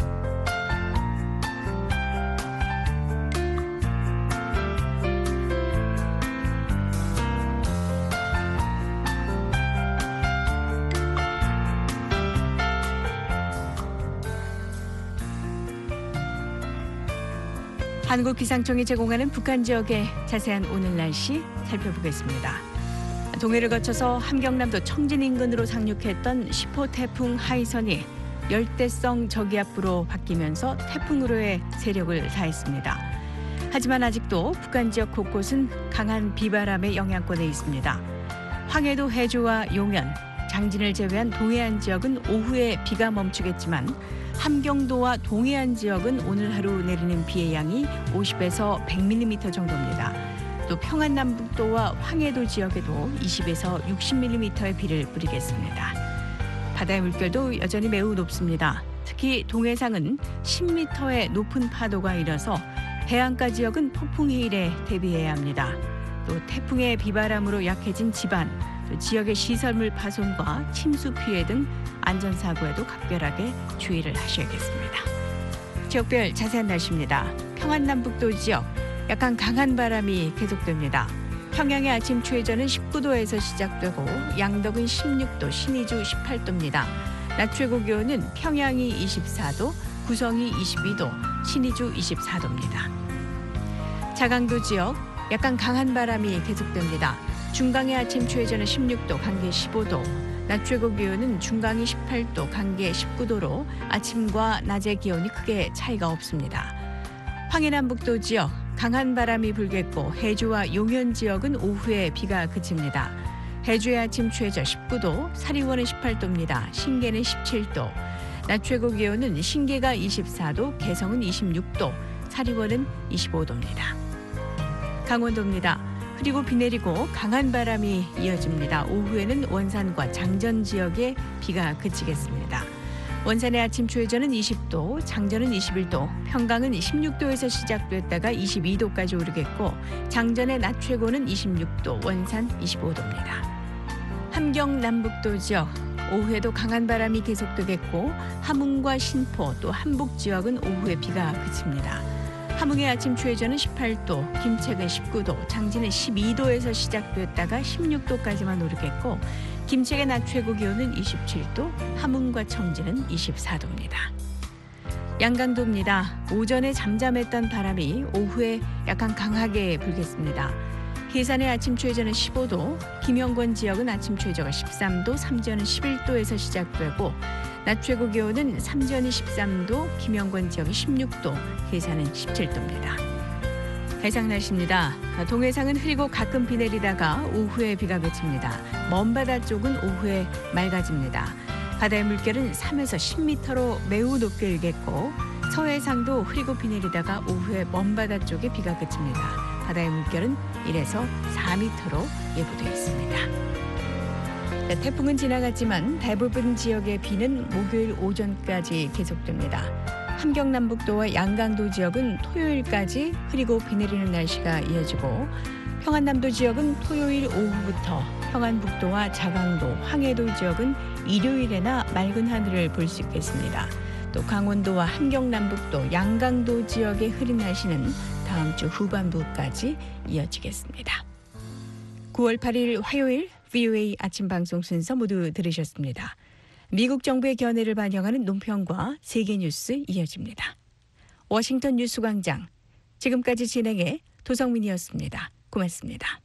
C: 한국기상청이 제공하는 북한 지역의 자세한 오늘 날씨 살펴보겠습니다. 동해를 거쳐서 함경남도 청진 인근으로 상륙했던 십 호 태풍 하이선이 열대성 저기압부로 바뀌면서 태풍으로의 세력을 다했습니다. 하지만 아직도 북한 지역 곳곳은 강한 비바람의 영향권에 있습니다. 황해도 해주와 용현, 장진을 제외한 동해안 지역은 오후에 비가 멈추겠지만 함경도와 동해안 지역은 오늘 하루 내리는 비의 양이 오십에서 백 밀리미터 정도입니다. 또 평안남북도와 황해도 지역에도 이십에서 육십 밀리미터의 비를 뿌리겠습니다. 바다의 물결도 여전히 매우 높습니다. 특히 동해상은 십 미터의 높은 파도가 일어서 해안가 지역은 폭풍 해일에 대비해야 합니다. 또 태풍의 비바람으로 약해진 집안, 또 지역의 시설물 파손과 침수 피해 등 안전사고에도 각별하게 주의를 하셔야겠습니다. 지역별 자세한 날씨입니다. 평안남북도 지역 약간 강한 바람이 계속됩니다. 평양의 아침 최저는 십구 도에서 시작되고 양덕은 십육 도, 신의주 십팔 도입니다. 낮 최고 기온은 평양이 이십사 도, 구성이 이십이 도, 신의주 이십사 도입니다. 자강도 지역 약간 강한 바람이 계속됩니다. 중강의 아침 최저는 십육 도, 강계 십오 도, 낮 최고 기온은 중강이 십팔 도, 강계 십구 도로 아침과 낮의 기온이 크게 차이가 없습니다. 황해남북도 지역 강한 바람이 불겠고 해주와 용현 지역은 오후에 비가 그칩니다. 해주의 아침 최저 십구 도, 사리원은 십팔 도입니다. 신계는 십칠 도, 낮 최고 기온은 신계가 이십사 도, 개성은 이십육 도, 사리원은 이십오 도입니다. 강원도입니다. 그리고 비 내리고 강한 바람이 이어집니다. 오후에는 원산과 장전 지역에 비가 그치겠습니다. 원산의 아침 최저는 이십 도, 장전은 이십일 도, 평강은 십육 도에서 시작됐다가 이십이 도까지 오르겠고 장전의 낮 최고는 이십육 도, 원산 이십오 도입니다. 함경 남북도 지역 오후에도 강한 바람이 계속되겠고 함흥과 신포 또 함북 지역은 오후에 비가 그칩니다. 함흥의 아침 최저는 십팔 도, 김책은 십구 도, 장진은 십이 도에서 시작됐다가 십육 도까지만 오르겠고 김책의 낮 최고 기온은 이십칠 도, 함흥과 청진은 이십사 도입니다. 양강도입니다. 오전에 잠잠했던 바람이 오후에 약간 강하게 불겠습니다. 계산의 아침 최저는 십오 도, 김영권 지역은 아침 최저가 십삼 도, 삼전은 십일 도에서 시작되고 낮 최고 기온은 삼전이 십삼 도, 김영권 지역이 십육 도, 계산은 십칠 도입니다. 해상 날씨입니다. 동해상은 흐리고 가끔 비 내리다가 오후에 비가 그칩니다. 먼바다 쪽은 오후에 맑아집니다. 바다의 물결은 삼에서 십 미터로 매우 높게 일겠고 서해상도 흐리고 비 내리다가 오후에 먼바다 쪽에 비가 그칩니다. 바다의 물결은 일에서 사 미터로 예보되어 있습니다. 네, 태풍은 지나갔지만 대부분 지역의 비는 목요일 오전까지 계속됩니다. 함경남북도와 양강도 지역은 토요일까지 흐리고 비 내리는 날씨가 이어지고 평안남도 지역은 토요일 오후부터 평안북도와 자강도, 황해도 지역은 일요일에나 맑은 하늘을 볼 수 있겠습니다. 또 강원도와 함경남북도, 양강도 지역의 흐린 날씨는 다음 주 후반부까지 이어지겠습니다. 구월 팔일 화요일 브이오에이 아침 방송 순서 모두 들으셨습니다. 미국 정부의 견해를 반영하는 논평과 세계 뉴스 이어집니다. 워싱턴 뉴스광장, 지금까지 진행해 도성민이었습니다. 고맙습니다.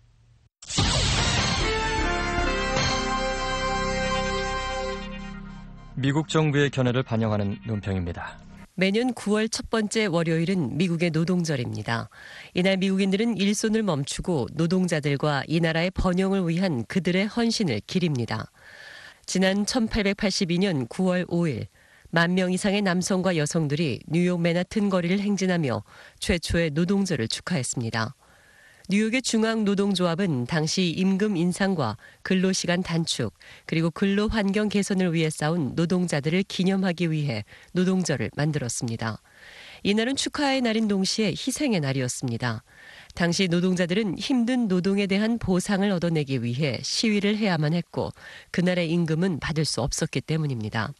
A: 미국 정부의 견해를 반영하는 논평입니다.
B: 매년 구월 첫 번째 월요일은 미국의 노동절입니다. 이날 미국인들은 일손을 멈추고 노동자들과 이 나라의 번영을 위한 그들의 헌신을 기립니다. 지난 천팔백팔십이 년 구월 오일 만 명 이상의 남성과 여성들이 뉴욕 맨하튼 거리를 행진하며 최초의 노동절을 축하했습니다. 뉴욕의 중앙노동조합은 당시 임금 인상과 근로시간 단축 그리고 근로환경 개선을 위해 싸운 노동자들을 기념하기 위해 노동절을 만들었습니다. 이날은 축하의 날인 동시에 희생의 날이었습니다. 당시 노동자들은 힘든 노동에 대한 보상을 얻어내기 위해 시위를 해야만 했고 그날의 임금은 받을 수 없었기 때문입니다.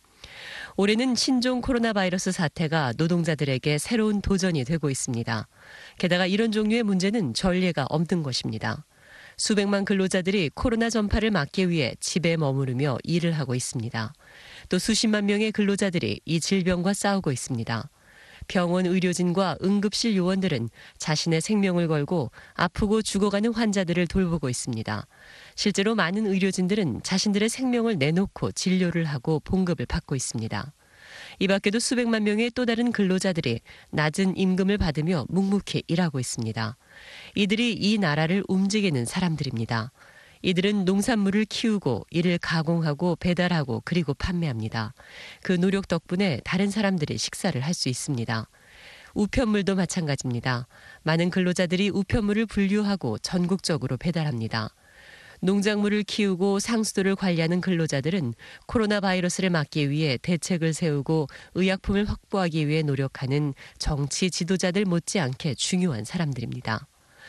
B: 올해는 신종 코로나 바이러스 사태가 노동자들에게 새로운 도전이 되고 있습니다. 게다가 이런 종류의 문제는 전례가 없는 것입니다. 수백만 근로자들이 코로나 전파를 막기 위해 집에 머무르며 일을 하고 있습니다. 또 수십만 명의 근로자들이 이 질병과 싸우고 있습니다. 병원 의료진과 응급실 요원들은 자신의 생명을 걸고 아프고 죽어가는 환자들을 돌보고 있습니다. 실제로 많은 의료진들은 자신들의 생명을 내놓고 진료를 하고 봉급을 받고 있습니다. 이 밖에도 수백만 명의 또 다른 근로자들이 낮은 임금을 받으며 묵묵히 일하고 있습니다. 이들이 이 나라를 움직이는 사람들입니다. 이들은 농산물을 키우고 이를 가공하고 배달하고 그리고 판매합니다. 그 노력 덕분에 다른 사람들이 식사를 할 수 있습니다. 우편물도 마찬가지입니다. 많은 근로자들이 우편물을 분류하고 전국적으로 배달합니다. 농작물을 키우고 상수도를 관리하는 근로자들은 코로나 바이러스를 막기 위해 대책을 세우고 의약품을 확보하기 위해 노력하는 정치 지도자들 못지않게 중요한 사람들입니다.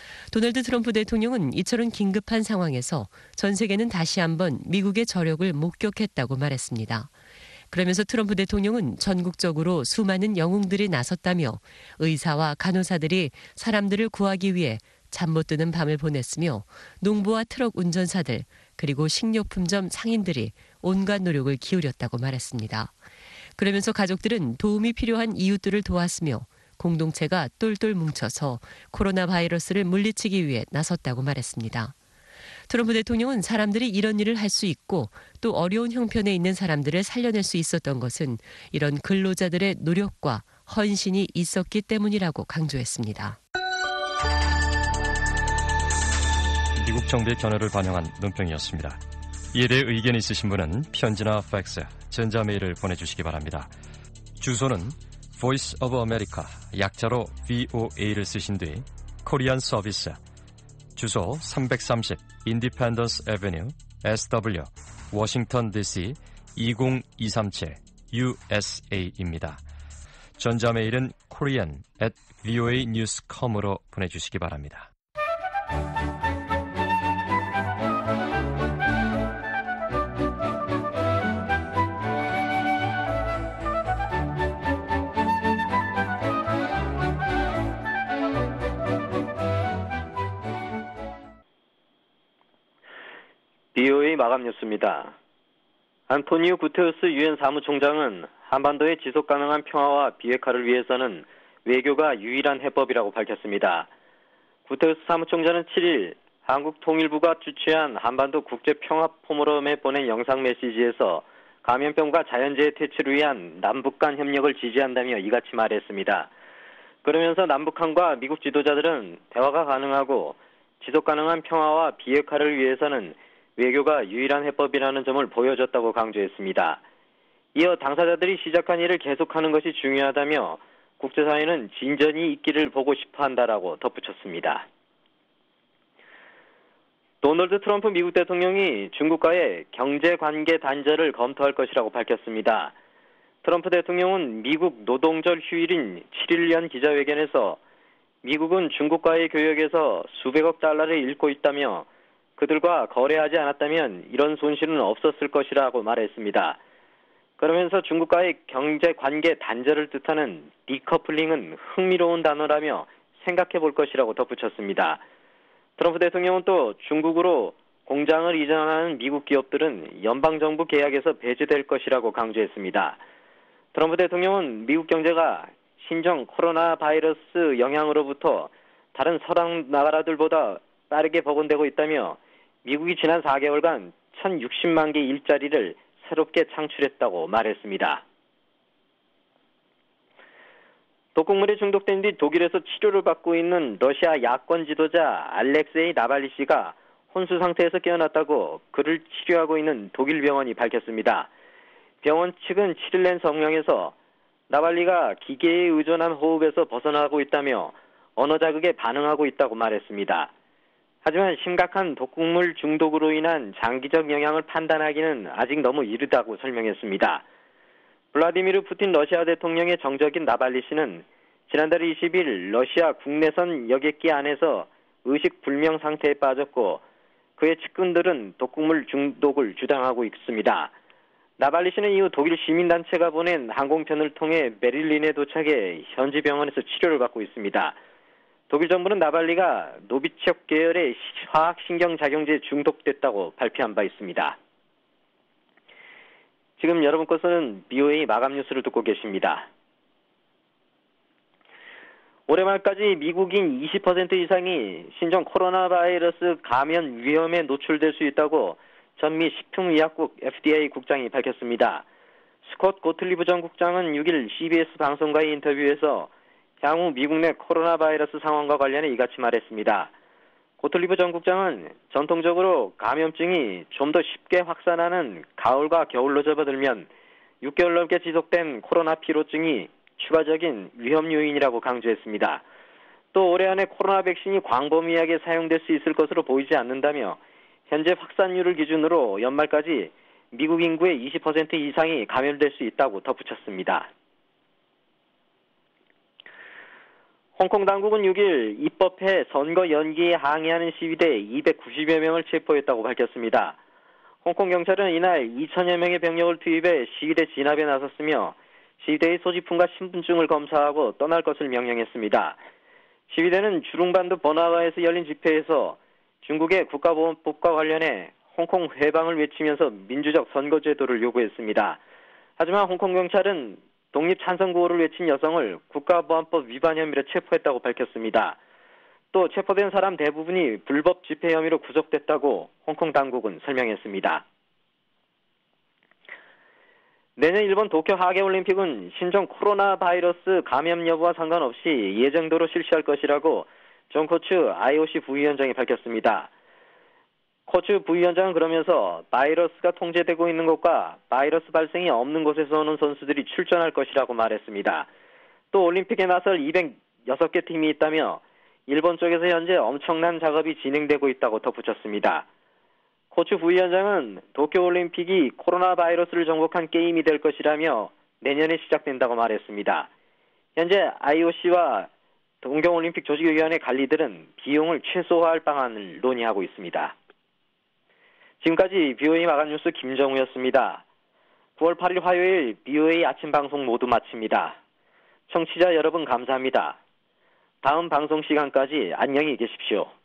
B: 도널드 트럼프 대통령은 이처럼 긴급한 상황에서 전 세계는 다시 한번 미국의 저력을 목격했다고 말했습니다. 그러면서 트럼프 대통령은 전국적으로 수많은 영웅들이 나섰다며 의사와 간호사들이 사람들을 구하기 위해 잠 못 드는 밤을 보냈으며 농부와 트럭 운전사들 그리고 식료품점 상인들이 온갖 노력을 기울였다고 말했습니다. 그러면서 가족들은 도움이 필요한 이웃들을 도왔으며 공동체가 똘똘 뭉쳐서 코로나 바이러스를 물리치기 위해 나섰다고 말했습니다. 트럼프 대통령은 사람들이 이런 일을 할 수 있고 또 어려운 형편에 있는 사람들을 살려낼 수 있었던 것은 이런 근로자들의 노력과 헌신이 있었기 때문이라고 강조했습니다.
A: 미국 정부의 견해를 반영한 논평이었습니다. 이에 대해 의견이 있으신 분은 편지나 팩스, 전자메일을 보내주시기 바랍니다. 주소는 Voice of America, 약자로 브이오에이를 쓰신 뒤 코리안 서비스, 주소 삼백삼십 인디펜던스 애베뉴 에스더블유 워싱턴 디씨 이공이삼칠 유에스에이입니다. 전자메일은 korean at voa news dot com으로 보내주시기 바랍니다.
E: 비오에이 마감 뉴스입니다. 안토니오 구테우스 유엔 사무총장은 한반도의 지속 가능한 평화와 비핵화를 위해서는 외교가 유일한 해법이라고 밝혔습니다. 구테우스 사무총장은 칠 일 한국 통일부가 주최한 한반도 국제평화 포럼에 보낸 영상 메시지에서 감염병과 자연재해 퇴치를 위한 남북 간 협력을 지지한다며 이같이 말했습니다. 그러면서 남북한과 미국 지도자들은 대화가 가능하고 지속 가능한 평화와 비핵화를 위해서는 외교가 유일한 해법이라는 점을 보여줬다고 강조했습니다. 이어 당사자들이 시작한 일을 계속하는 것이 중요하다며 국제사회는 진전이 있기를 보고 싶어한다라고 덧붙였습니다. 도널드 트럼프 미국 대통령이 중국과의 경제관계 단절을 검토할 것이라고 밝혔습니다. 트럼프 대통령은 미국 노동절 휴일인 칠 일 연 기자회견에서 미국은 중국과의 교역에서 수백억 달러를 잃고 있다며 그들과 거래하지 않았다면 이런 손실은 없었을 것이라고 말했습니다. 그러면서 중국과의 경제관계 단절을 뜻하는 디커플링은 흥미로운 단어라며 생각해 볼 것이라고 덧붙였습니다. 트럼프 대통령은 또 중국으로 공장을 이전하는 미국 기업들은 연방정부 계약에서 배제될 것이라고 강조했습니다. 트럼프 대통령은 미국 경제가 신종 코로나 바이러스 영향으로부터 다른 서방 나라들보다 빠르게 복원되고 있다며 미국이 지난 사 개월간 천육십만 개 일자리를 새롭게 창출했다고 말했습니다. 독극물에 중독된 뒤 독일에서 치료를 받고 있는 러시아 야권 지도자 알렉세이 나발리 씨가 혼수 상태에서 깨어났다고 그를 치료하고 있는 독일 병원이 밝혔습니다. 병원 측은 칠 일 낸 성명에서 나발리가 기계에 의존한 호흡에서 벗어나고 있다며 언어 자극에 반응하고 있다고 말했습니다. 하지만 심각한 독극물 중독으로 인한 장기적 영향을 판단하기는 아직 너무 이르다고 설명했습니다. 블라디미르 푸틴 러시아 대통령의 정적인 나발리 씨는 지난달 이십 일 러시아 국내선 여객기 안에서 의식불명 상태에 빠졌고 그의 측근들은 독극물 중독을 주장하고 있습니다. 나발리 씨는 이후 독일 시민단체가 보낸 항공편을 통해 베를린에 도착해 현지 병원에서 치료를 받고 있습니다. 독일 정부는 나발리가 노비척 계열의 화학신경작용제에 중독됐다고 발표한 바 있습니다. 지금 여러분께서는 비오에이 마감 뉴스를 듣고 계십니다. 올해 말까지 미국인 이십 퍼센트 이상이 신종 코로나 바이러스 감염 위험에 노출될 수 있다고 전미 식품의약국 에프디에이 국장이 밝혔습니다. 스콧 고틀리브 전 국장은 육 일 씨비에스 방송과의 인터뷰에서 향후 미국 내 코로나 바이러스 상황과 관련해 이같이 말했습니다. 고틀리브 전 국장은 전통적으로 감염증이 좀 더 쉽게 확산하는 가을과 겨울로 접어들면 육 개월 넘게 지속된 코로나 피로증이 추가적인 위험 요인이라고 강조했습니다. 또 올해 안에 코로나 백신이 광범위하게 사용될 수 있을 것으로 보이지 않는다며 현재 확산율을 기준으로 연말까지 미국 인구의 이십 퍼센트 이상이 감염될 수 있다고 덧붙였습니다. 홍콩 당국은 육 일 입법회 선거 연기에 항의하는 시위대 이백구십여 명을 체포했다고 밝혔습니다. 홍콩 경찰은 이날 이천여 명의 병력을 투입해 시위대 진압에 나섰으며 시위대의 소지품과 신분증을 검사하고 떠날 것을 명령했습니다. 시위대는 주룽반도 번화가에서 열린 집회에서 중국의 국가보안법과 관련해 홍콩 해방을 외치면서 민주적 선거제도를 요구했습니다. 하지만 홍콩 경찰은 독립 찬성 구호를 외친 여성을 국가보안법 위반 혐의로 체포했다고 밝혔습니다. 또 체포된 사람 대부분이 불법 집회 혐의로 구속됐다고 홍콩 당국은 설명했습니다. 내년 일본 도쿄 하계올림픽은 신종 코로나 바이러스 감염 여부와 상관없이 예정대로 실시할 것이라고 존 코츠 아이오씨 부위원장이 밝혔습니다. 코츠 부위원장은 그러면서 바이러스가 통제되고 있는 곳과 바이러스 발생이 없는 곳에서 오는 선수들이 출전할 것이라고 말했습니다. 또 올림픽에 나설 이백육 개 팀이 있다며 일본 쪽에서 현재 엄청난 작업이 진행되고 있다고 덧붙였습니다. 코츠 부위원장은 도쿄올림픽이 코로나 바이러스를 정복한 게임이 될 것이라며 내년에 시작된다고 말했습니다. 현재 아이오씨와 동경올림픽 조직위원회 관리들은 비용을 최소화할 방안을 논의하고 있습니다. 지금까지 비오에이 마감 뉴스 김정우였습니다. 구월 팔일 화요일 비오에이 아침 방송 모두 마칩니다. 청취자 여러분 감사합니다. 다음 방송 시간까지 안녕히 계십시오.